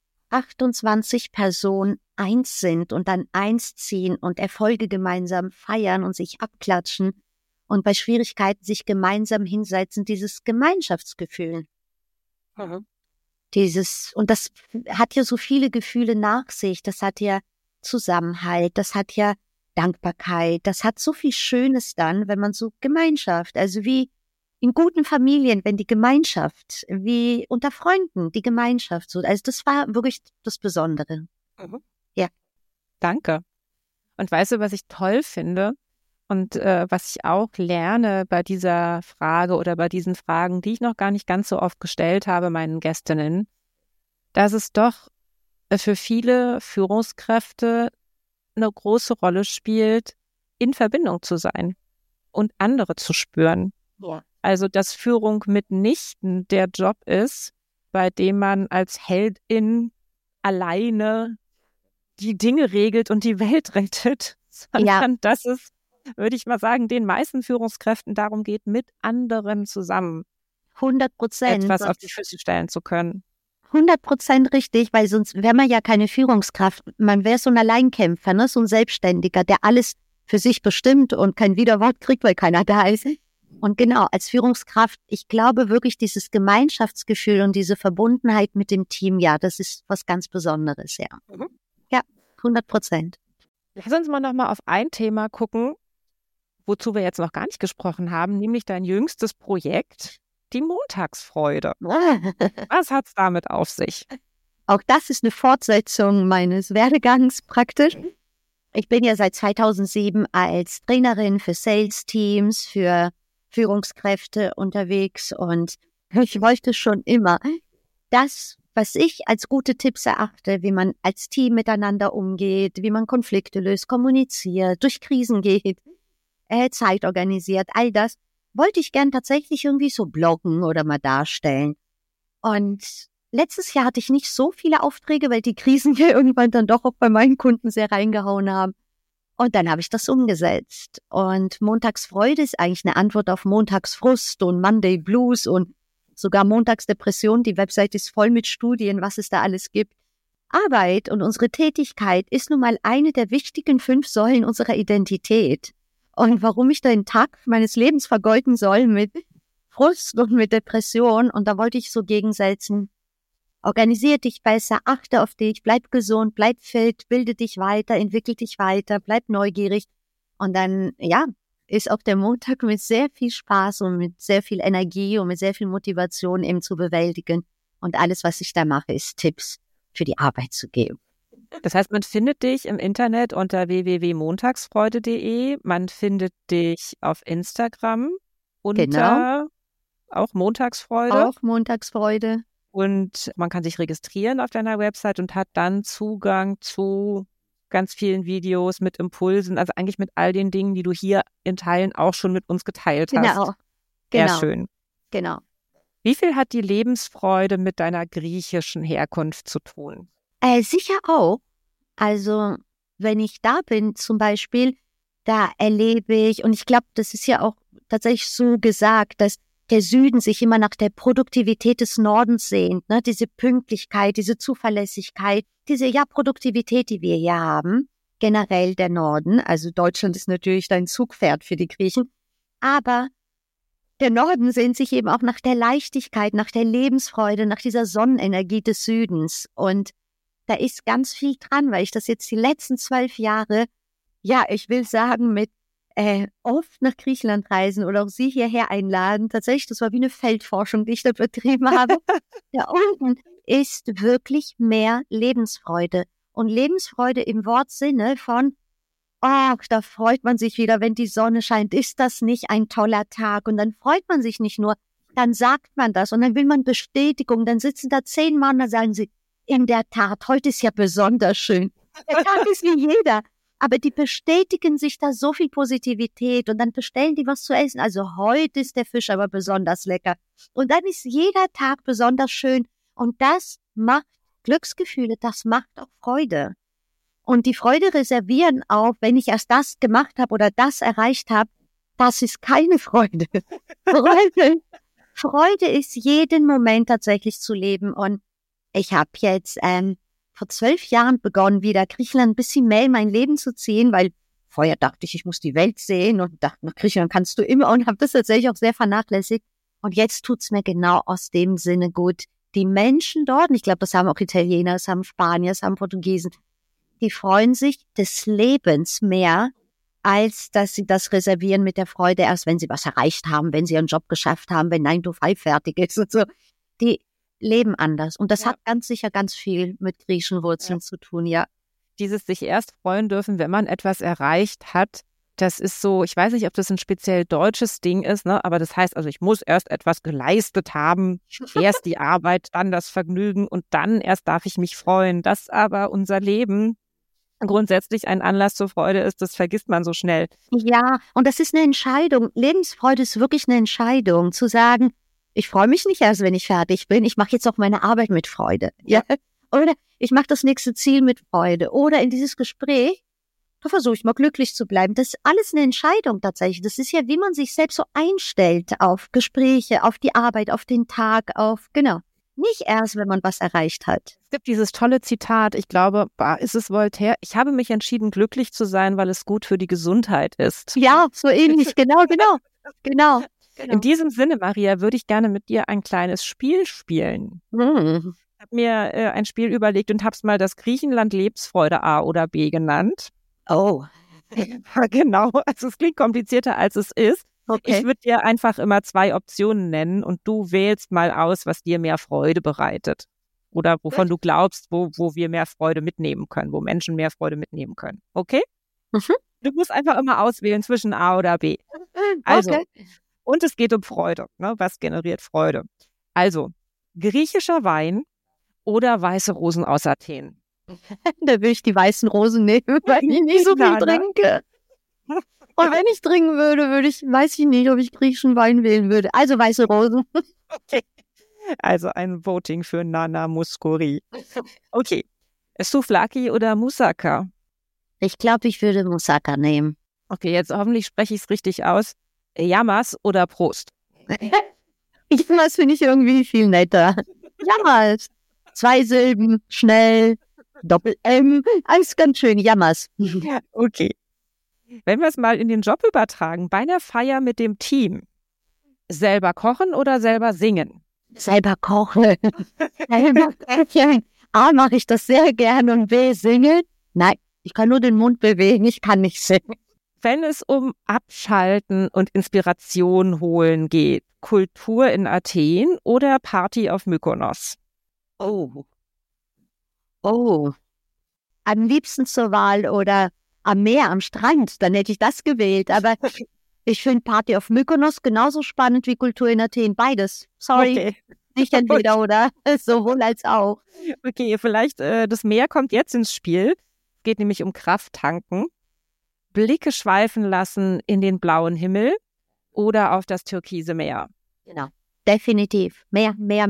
28 Personen eins sind und dann eins ziehen und Erfolge gemeinsam feiern und sich abklatschen und bei Schwierigkeiten sich gemeinsam hinsetzen, dieses Gemeinschaftsgefühl. Mhm. Und das hat ja so viele Gefühle nach sich. Das hat ja Zusammenhalt, das hat ja Dankbarkeit, das hat so viel Schönes dann, wenn man so Gemeinschaft, also wie in guten Familien, wenn die Gemeinschaft, wie unter Freunden, die Gemeinschaft, so, also das war wirklich das Besondere. Mhm. Ja. Danke. Und weißt du, was ich toll finde und was ich auch lerne bei dieser Frage oder bei diesen Fragen, die ich noch gar nicht ganz so oft gestellt habe, meinen Gästinnen, dass es doch für viele Führungskräfte eine große Rolle spielt, in Verbindung zu sein und andere zu spüren. Ja. Also, dass Führung mitnichten der Job ist, bei dem man als Heldin alleine die Dinge regelt und die Welt rettet, sondern dass es, würde ich mal sagen, den meisten Führungskräften darum geht, mit anderen zusammen 100%. etwas auf die Füße stellen zu können. 100% richtig, weil sonst wäre man ja keine Führungskraft. Man wäre so ein Alleinkämpfer, ne? So ein Selbstständiger, der alles für sich bestimmt und kein Widerwort kriegt, weil keiner da ist. Und genau, als Führungskraft, ich glaube wirklich, dieses Gemeinschaftsgefühl und diese Verbundenheit mit dem Team, ja, das ist was ganz Besonderes, ja. Mhm. Ja, 100%. Lass uns mal nochmal auf ein Thema gucken, wozu wir jetzt noch gar nicht gesprochen haben, nämlich dein jüngstes Projekt, die Montagsfreude. Was hat's damit auf sich? Auch das ist eine Fortsetzung meines Werdegangs praktisch. Ich bin ja seit 2007 als Trainerin für Sales-Teams, für Führungskräfte unterwegs und ich wollte schon immer das, was ich als gute Tipps erachte, wie man als Team miteinander umgeht, wie man Konflikte löst, kommuniziert, durch Krisen geht, Zeit organisiert, all das, wollte ich gern tatsächlich irgendwie so bloggen oder mal darstellen. Und letztes Jahr hatte ich nicht so viele Aufträge, weil die Krisen hier irgendwann dann doch auch bei meinen Kunden sehr reingehauen haben. Und dann habe ich das umgesetzt. Und Montagsfreude ist eigentlich eine Antwort auf Montagsfrust und Monday Blues und sogar Montagsdepression. Die Website ist voll mit Studien, was es da alles gibt. Arbeit und unsere Tätigkeit ist nun mal eine der wichtigen 5 Säulen unserer Identität. Und warum ich den Tag meines Lebens vergeuden soll mit Frust und mit Depression. Und da wollte ich so gegensetzen, organisier dich besser, achte auf dich, bleib gesund, bleib fit, bilde dich weiter, entwickel dich weiter, bleib neugierig. Und dann, ja, ist auch der Montag mit sehr viel Spaß und mit sehr viel Energie und mit sehr viel Motivation eben zu bewältigen. Und alles, was ich da mache, ist Tipps für die Arbeit zu geben. Das heißt, man findet dich im Internet unter www.montagsfreude.de. Man findet dich auf Instagram unter auch Montagsfreude. Auch Montagsfreude. Und man kann sich registrieren auf deiner Website und hat dann Zugang zu ganz vielen Videos mit Impulsen, also eigentlich mit all den Dingen, die du hier in Teilen auch schon mit uns geteilt hast. Genau. Sehr schön. Genau. Wie viel hat die Lebensfreude mit deiner griechischen Herkunft zu tun? Sicher auch. Also, wenn ich da bin zum Beispiel, da erlebe ich, und ich glaube, das ist ja auch tatsächlich so gesagt, dass der Süden sich immer nach der Produktivität des Nordens sehnt, ne? Diese Pünktlichkeit, diese Zuverlässigkeit, diese Produktivität, die wir hier haben, generell der Norden. Also Deutschland ist natürlich dein Zugpferd für die Griechen, aber der Norden sehnt sich eben auch nach der Leichtigkeit, nach der Lebensfreude, nach dieser Sonnenenergie des Südens. Und da ist ganz viel dran, weil ich das jetzt die letzten 12 Jahre, ich will sagen, mit oft nach Griechenland reisen oder auch Sie hierher einladen. Tatsächlich, das war wie eine Feldforschung, die ich da betrieben habe. Da unten ist wirklich mehr Lebensfreude. Und Lebensfreude im Wortsinne von, da freut man sich wieder, wenn die Sonne scheint. Ist das nicht ein toller Tag? Und dann freut man sich nicht nur, dann sagt man das und dann will man Bestätigung. Dann sitzen da 10 Mann und dann sagen sie, in der Tat, heute ist ja besonders schön. Der Tag ist wie jeder. Aber die bestätigen sich da so viel Positivität und dann bestellen die was zu essen. Also heute ist der Fisch aber besonders lecker. Und dann ist jeder Tag besonders schön. Und das macht Glücksgefühle, das macht auch Freude. Und die Freude reservieren auch, wenn ich erst das gemacht habe oder das erreicht habe, das ist keine Freude. Freude ist jeden Moment tatsächlich zu leben. Und ich habe jetzt vor 12 Jahren begonnen, wieder Griechenland ein bisschen mehr in mein Leben zu ziehen, weil vorher dachte ich muss die Welt sehen und dachte, nach Griechenland kannst du immer, und habe das tatsächlich auch sehr vernachlässigt. Und jetzt tut's mir genau aus dem Sinne gut. Die Menschen dort, und ich glaube, das haben auch Italiener, das haben Spanier, das haben Portugiesen, die freuen sich des Lebens mehr, als dass sie das reservieren mit der Freude erst, wenn sie was erreicht haben, wenn sie ihren Job geschafft haben, wenn 9 to 5 fertig ist und so. Die leben anders. Und das hat ganz sicher ganz viel mit griechischen Wurzeln zu tun, ja. Dieses sich erst freuen dürfen, wenn man etwas erreicht hat, das ist so, ich weiß nicht, ob das ein speziell deutsches Ding ist, ne? Aber das heißt, also ich muss erst etwas geleistet haben, erst die Arbeit, dann das Vergnügen und dann erst darf ich mich freuen. Dass aber unser Leben grundsätzlich ein Anlass zur Freude ist, das vergisst man so schnell. Ja, und das ist eine Entscheidung. Lebensfreude ist wirklich eine Entscheidung, zu sagen, ich freue mich nicht erst, wenn ich fertig bin. Ich mache jetzt auch meine Arbeit mit Freude. Ja. Oder ich mache das nächste Ziel mit Freude. Oder in dieses Gespräch, da versuche ich mal glücklich zu bleiben. Das ist alles eine Entscheidung tatsächlich. Das ist ja, wie man sich selbst so einstellt auf Gespräche, auf die Arbeit, auf den Tag, Nicht erst, wenn man was erreicht hat. Es gibt dieses tolle Zitat, ich glaube, ist es Voltaire? Ich habe mich entschieden, glücklich zu sein, weil es gut für die Gesundheit ist. Ja, so ähnlich, genau. Genau. In diesem Sinne, Maria, würde ich gerne mit dir ein kleines Spiel spielen. Ich habe mir ein Spiel überlegt und habe es mal das Griechenland Lebensfreude A oder B genannt. Oh. Genau, also es klingt komplizierter, als es ist. Okay. Ich würde dir einfach immer 2 Optionen nennen und du wählst mal aus, was dir mehr Freude bereitet. Oder wovon du glaubst, wo wir mehr Freude mitnehmen können, wo Menschen mehr Freude mitnehmen können. Okay? Du musst einfach immer auswählen zwischen A oder B. Also, und es geht um Freude. Ne? Was generiert Freude? Also, griechischer Wein oder weiße Rosen aus Athen? Da will ich die weißen Rosen nehmen, weil ich nicht so viel trinke. Und wenn ich trinken würde, weiß ich nicht, ob ich griechischen Wein wählen würde. Also weiße Rosen. Okay. Also ein Voting für Nana Mouskouri. Okay. Souvlaki oder Moussaka? Ich glaube, ich würde Moussaka nehmen. Okay, jetzt hoffentlich spreche ich es richtig aus. Yamas oder Prost? Yamas finde ich irgendwie viel netter. Yamas. 2 Silben, schnell, Doppel-M. Alles ganz schön, Yamas. Okay. Wenn wir es mal in den Job übertragen, bei einer Feier mit dem Team, selber kochen oder selber singen? Selber kochen. Selber kochen. A, mache ich das sehr gerne und B, singen. Nein, ich kann nur den Mund bewegen, ich kann nicht singen. Wenn es um Abschalten und Inspiration holen geht, Kultur in Athen oder Party auf Mykonos? Oh. Am liebsten zur Wahl oder am Meer, am Strand, dann hätte ich das gewählt. Aber ich finde Party auf Mykonos genauso spannend wie Kultur in Athen. Beides. Sorry, Okay. nicht entweder oder. Sowohl als auch. Okay, vielleicht das Meer kommt jetzt ins Spiel. Es geht nämlich um Krafttanken. Blicke schweifen lassen in den blauen Himmel oder auf das türkise Meer. Genau, definitiv. Mehr. Mehr.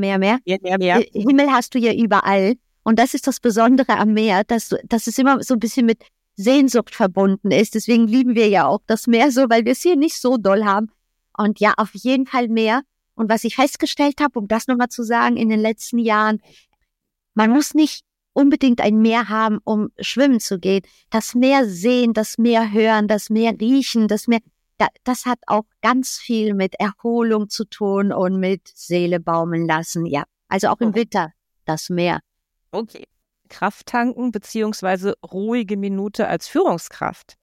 Himmel hast du ja überall. Und das ist das Besondere am Meer, dass es immer so ein bisschen mit Sehnsucht verbunden ist. Deswegen lieben wir ja auch das Meer so, weil wir es hier nicht so doll haben. Und ja, auf jeden Fall Meer. Und was ich festgestellt habe, um das nochmal zu sagen, in den letzten Jahren, man muss nicht unbedingt ein Meer haben, um schwimmen zu gehen. Das Meer sehen, das Meer hören, das Meer riechen, das Meer, das hat auch ganz viel mit Erholung zu tun und mit Seele baumeln lassen. Ja, also auch im Winter das Meer. Okay. Krafttanken bzw. ruhige Minute als Führungskraft.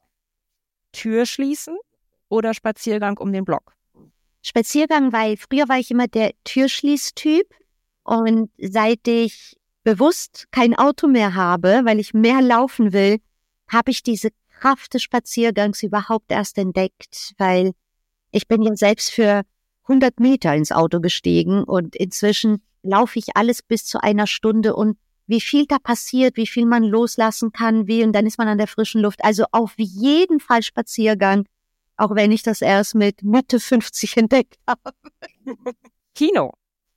Tür schließen oder Spaziergang um den Block? Spaziergang, weil früher war ich immer der Türschließtyp und seit ich bewusst kein Auto mehr habe, weil ich mehr laufen will, habe ich diese Kraft des Spaziergangs überhaupt erst entdeckt, weil ich bin ja selbst für 100 Meter ins Auto gestiegen und inzwischen laufe ich alles bis zu einer Stunde und wie viel da passiert, wie viel man loslassen kann, und dann ist man an der frischen Luft. Also auf jeden Fall Spaziergang, auch wenn ich das erst mit Mitte 50 entdeckt habe. Kino.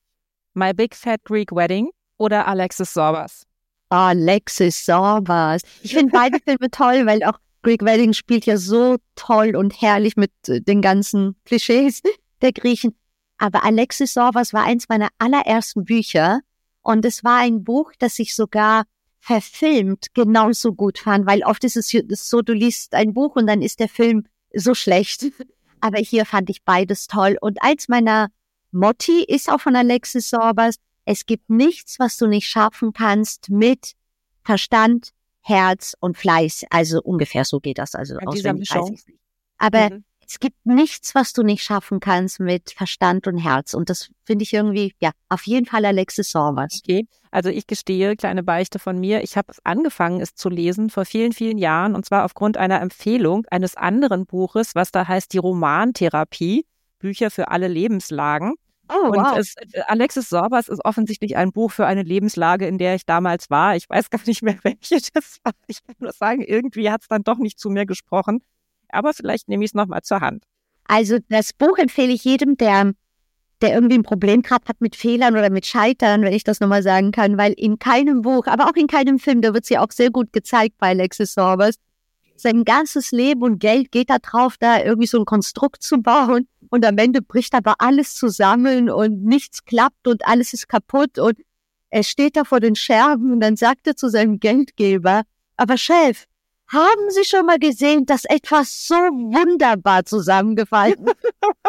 My Big Fat Greek Wedding oder Alexis Sorbas? Alexis Sorbas. Ich finde beide Filme toll, weil auch Greek Wedding spielt ja so toll und herrlich mit den ganzen Klischees der Griechen. Aber Alexis Sorbas war eins meiner allerersten Bücher und es war ein Buch, das ich sogar verfilmt genauso gut fand, weil oft ist es so, du liest ein Buch und dann ist der Film so schlecht. Aber hier fand ich beides toll. Und eins meiner Motti ist auch von Alexis Sorbas: Es gibt nichts, was du nicht schaffen kannst mit Verstand, Herz und Fleiß. Also ungefähr so geht das. Also auswendig weiß ich es nicht. Aber es gibt nichts, was du nicht schaffen kannst mit Verstand und Herz. Und das finde ich irgendwie, ja, auf jeden Fall Alexis Sorbas. Okay, also ich gestehe, kleine Beichte von mir, ich habe angefangen, es zu lesen vor vielen, vielen Jahren, und zwar aufgrund einer Empfehlung eines anderen Buches, was da heißt die Romantherapie, Bücher für alle Lebenslagen. Oh, und wow. Alexis Sorbas ist offensichtlich ein Buch für eine Lebenslage, in der ich damals war. Ich weiß gar nicht mehr, welche das war. Ich kann nur sagen, irgendwie hat es dann doch nicht zu mir gesprochen. Aber vielleicht nehme ich es nochmal zur Hand. Also das Buch empfehle ich jedem, der irgendwie ein Problem gerade hat mit Fehlern oder mit Scheitern, wenn ich das nochmal sagen kann, weil in keinem Buch, aber auch in keinem Film, da wird es ja auch sehr gut gezeigt bei Alexis Sorbas, sein ganzes Leben und Geld geht da drauf, da irgendwie so ein Konstrukt zu bauen und am Ende bricht aber alles zusammen und nichts klappt und alles ist kaputt und er steht da vor den Scherben und dann sagt er zu seinem Geldgeber: Aber Chef, haben Sie schon mal gesehen, dass etwas so wunderbar zusammengefallen ist?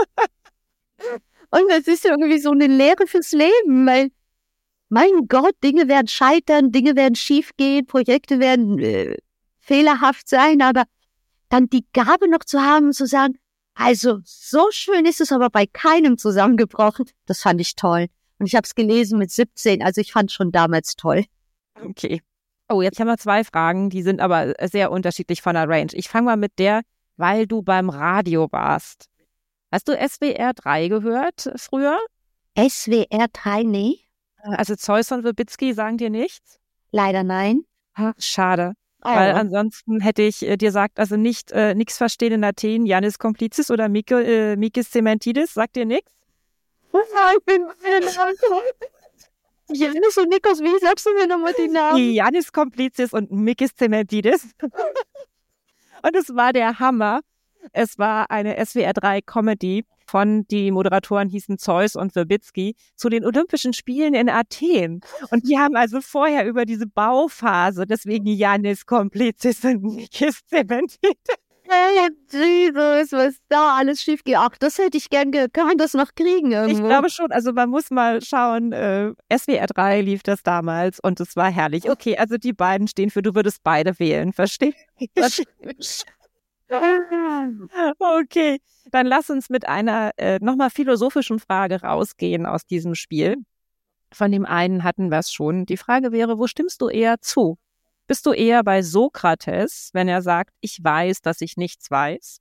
Und das ist irgendwie so eine Lehre fürs Leben, weil, mein Gott, Dinge werden scheitern, Dinge werden schiefgehen, Projekte werden fehlerhaft sein, aber dann die Gabe noch zu haben, zu sagen, also so schön ist es aber bei keinem zusammengebrochen, das fand ich toll. Und ich habe es gelesen mit 17, also ich fand es schon damals toll. Okay. Oh, jetzt haben wir 2 Fragen, die sind aber sehr unterschiedlich von der Range. Ich fange mal mit der, weil du beim Radio warst. Hast du SWR 3 gehört früher? SWR 3, nee. Also Zeus und Wibitzki sagen dir nichts? Leider nein. Ach, schade. Weil ansonsten hätte ich dir gesagt, also nicht nichts verstehen in Athen, Yannis Komplizis oder Mikis Zementidis, sagt dir nichts? Ich bin Yannis und Nikos, wie sagst du mir nochmal die Namen? Yannis Komplizis und Mikis Zementidis. Und es war der Hammer. Es war eine SWR 3 Comedy die Moderatoren hießen Zeus und Wibitzki, zu den Olympischen Spielen in Athen. Und die haben also vorher über diese Bauphase, deswegen Yannis Komplizis und Mikis Zementidis. Jesus, was da alles schief geht. Ach, das hätte ich gern kann man das noch kriegen irgendwo? Ich glaube schon, also man muss mal schauen, SWR 3 lief das damals und es war herrlich. Okay, also die beiden stehen für, du würdest beide wählen, verstehst du? Okay, dann lass uns mit einer nochmal philosophischen Frage rausgehen aus diesem Spiel. Von dem einen hatten wir es schon. Die Frage wäre, wo stimmst du eher zu? Bist du eher bei Sokrates, wenn er sagt, ich weiß, dass ich nichts weiß?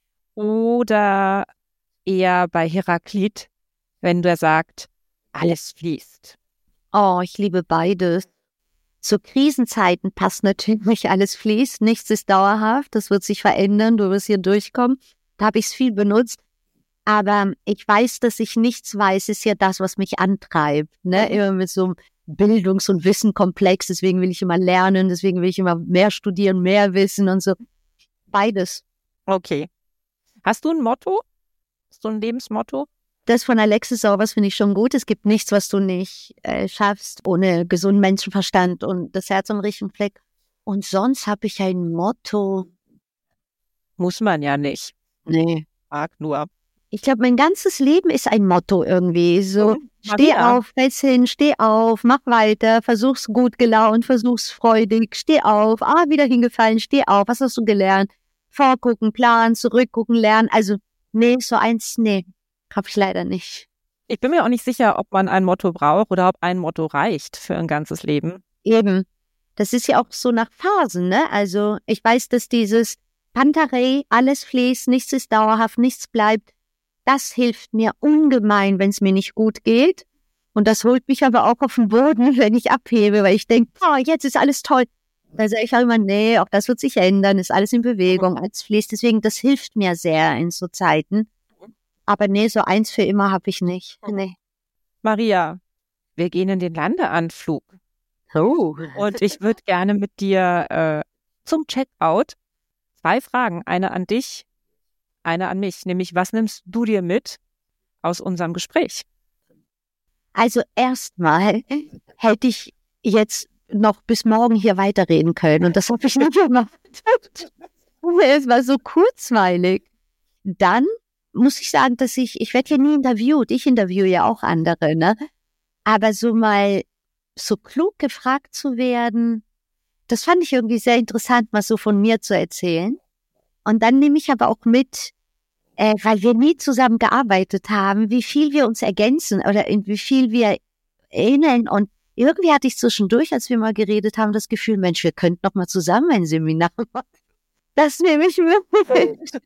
Oder eher bei Heraklit, wenn der sagt, alles fließt? Oh, ich liebe beides. Zu Krisenzeiten passt natürlich alles fließt, nichts ist dauerhaft, das wird sich verändern, du wirst hier durchkommen. Da habe ich es viel benutzt. Aber ich weiß, dass ich nichts weiß, ist ja das, was mich antreibt. Ne? Immer mit so einem Bildungs- und Wissenkomplex, deswegen will ich immer lernen, deswegen will ich immer mehr studieren, mehr wissen und so. Beides. Okay. Hast du ein Motto? Hast du ein Lebensmotto? Das von Alexis Sorbas finde ich schon gut. Es gibt nichts, was du nicht schaffst, ohne gesunden Menschenverstand und das Herz am richtigen Fleck. Und sonst habe ich ein Motto. Muss man ja nicht. Nee. Frag nur. Ich glaube, mein ganzes Leben ist ein Motto irgendwie. So, steh auf, fäll's hin, steh auf, mach weiter, versuch's gut gelaunt, versuch's freudig, steh auf, wieder hingefallen, steh auf, was hast du gelernt? Vorgucken, planen, zurückgucken, lernen. Also, nee, so eins, nee, hab ich leider nicht. Ich bin mir auch nicht sicher, ob man ein Motto braucht oder ob ein Motto reicht für ein ganzes Leben. Eben. Das ist ja auch so nach Phasen, ne? Also, ich weiß, dass dieses Pantarei, alles fließt, nichts ist dauerhaft, nichts bleibt, das hilft mir ungemein, wenn es mir nicht gut geht. Und das holt mich aber auch auf den Boden, wenn ich abhebe, weil ich denke, jetzt ist alles toll. Da sage ich auch immer, nee, auch das wird sich ändern, ist alles in Bewegung, alles fließt. Deswegen, das hilft mir sehr in so Zeiten. Aber nee, so eins für immer habe ich nicht. Nee. Maria, wir gehen in den Landeanflug. Oh. Und ich würde gerne mit dir zum Checkout 2 Fragen, eine an dich, eine an mich, nämlich was nimmst du dir mit aus unserem Gespräch? Also erstmal hätte ich jetzt noch bis morgen hier weiterreden können und das habe ich nicht gemacht. Es war so kurzweilig. Dann muss ich sagen, dass ich werde ja nie interviewt, ich interviewe ja auch andere, ne? Aber so mal so klug gefragt zu werden, das fand ich irgendwie sehr interessant, mal so von mir zu erzählen. Und dann nehme ich aber auch mit, weil wir nie zusammen gearbeitet haben, wie viel wir uns ergänzen oder in wie viel wir ähneln. Und irgendwie hatte ich zwischendurch, als wir mal geredet haben, das Gefühl, Mensch, wir könnten noch mal zusammen ein Seminar machen. Das nehme ich mit.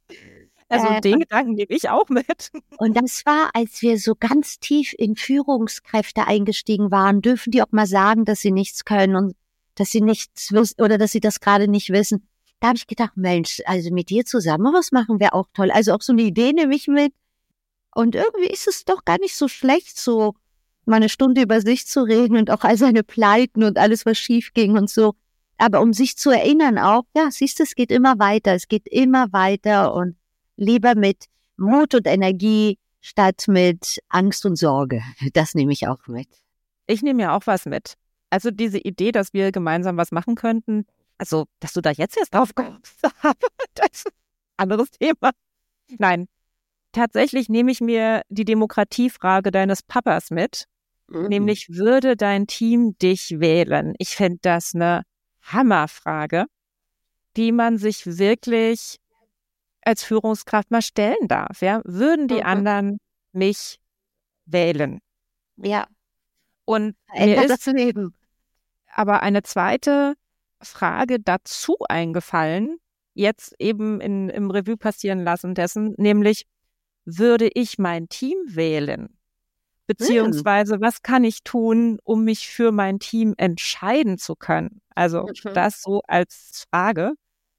Also den Gedanken nehme ich auch mit. Und das war, als wir so ganz tief in Führungskräfte eingestiegen waren, dürfen die auch mal sagen, dass sie nichts können und dass sie nichts wissen oder dass sie das gerade nicht wissen. Da habe ich gedacht, Mensch, also mit dir zusammen was machen wäre auch toll. Also auch so eine Idee nehme ich mit. Und irgendwie ist es doch gar nicht so schlecht, so mal eine Stunde über sich zu reden und auch all seine Pleiten und alles, was schief ging und so. Aber um sich zu erinnern auch, ja, siehst du, es geht immer weiter und lieber mit Mut und Energie statt mit Angst und Sorge. Das nehme ich auch mit. Ich nehme ja auch was mit. Also diese Idee, dass wir gemeinsam was machen könnten, also dass du da jetzt erst drauf kommst, das ist ein anderes Thema. Nein, tatsächlich nehme ich mir die Demokratiefrage deines Papas mit, nämlich würde dein Team dich wählen? Ich finde das eine Hammerfrage, die man sich wirklich als Führungskraft mal stellen darf. Ja? Würden die anderen mich wählen? Ja. Und Ändert mir das ist Leben. aber eine zweite Frage dazu eingefallen, jetzt eben im Revue passieren lassen dessen, nämlich würde ich mein Team wählen? Beziehungsweise, was kann ich tun, um mich für mein Team entscheiden zu können? Also das so als Frage.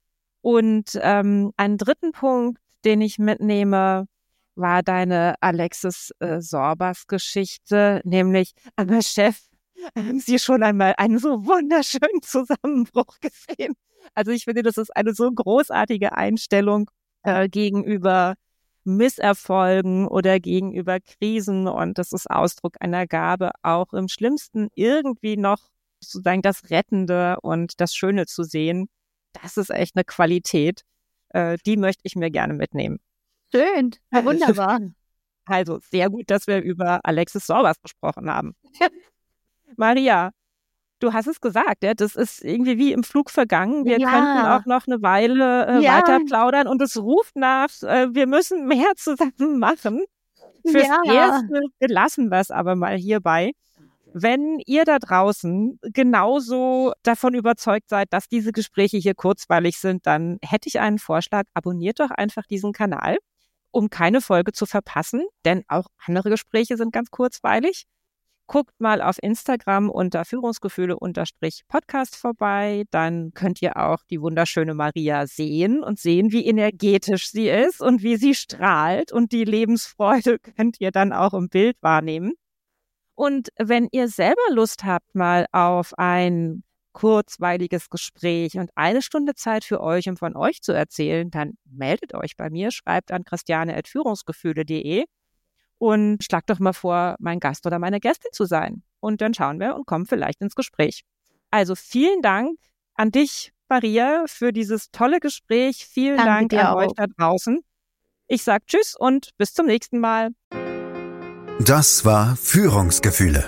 Und einen dritten Punkt, den ich mitnehme, war deine Alexis Sorbas Geschichte, nämlich, aber Chef, haben Sie schon einmal einen so wunderschönen Zusammenbruch gesehen? Also ich finde, das ist eine so großartige Einstellung gegenüber Misserfolgen oder gegenüber Krisen und das ist Ausdruck einer Gabe, auch im Schlimmsten irgendwie noch sozusagen das Rettende und das Schöne zu sehen. Das ist echt eine Qualität. Die möchte ich mir gerne mitnehmen. Schön, wunderbar. Also sehr gut, dass wir über Alexis Sorbas gesprochen haben. Maria, du hast es gesagt, ja, das ist irgendwie wie im Flug vergangen. Wir könnten auch noch eine Weile weiter plaudern und es ruft nach, wir müssen mehr zusammen machen. Fürs Erste belassen wir es aber mal hierbei. Wenn ihr da draußen genauso davon überzeugt seid, dass diese Gespräche hier kurzweilig sind, dann hätte ich einen Vorschlag. Abonniert doch einfach diesen Kanal, um keine Folge zu verpassen, denn auch andere Gespräche sind ganz kurzweilig. Guckt mal auf Instagram unter Führungsgefühle_Podcast vorbei, dann könnt ihr auch die wunderschöne Maria sehen und sehen, wie energetisch sie ist und wie sie strahlt, und die Lebensfreude könnt ihr dann auch im Bild wahrnehmen. Und wenn ihr selber Lust habt mal auf ein kurzweiliges Gespräch und 1 Stunde Zeit für euch, um von euch zu erzählen, dann meldet euch bei mir, schreibt an christiane@führungsgefühle.de und schlagt doch mal vor, mein Gast oder meine Gästin zu sein. Und dann schauen wir und kommen vielleicht ins Gespräch. Also vielen Dank an dich, Maria, für dieses tolle Gespräch. Vielen Dank an euch da draußen. Ich sage Tschüss und bis zum nächsten Mal. Das war Führungsgefühle.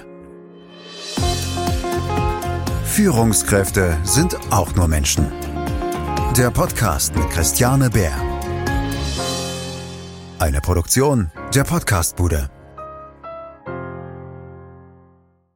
Führungskräfte sind auch nur Menschen. Der Podcast mit Christiane Bär. Eine Produktion der Podcastbude.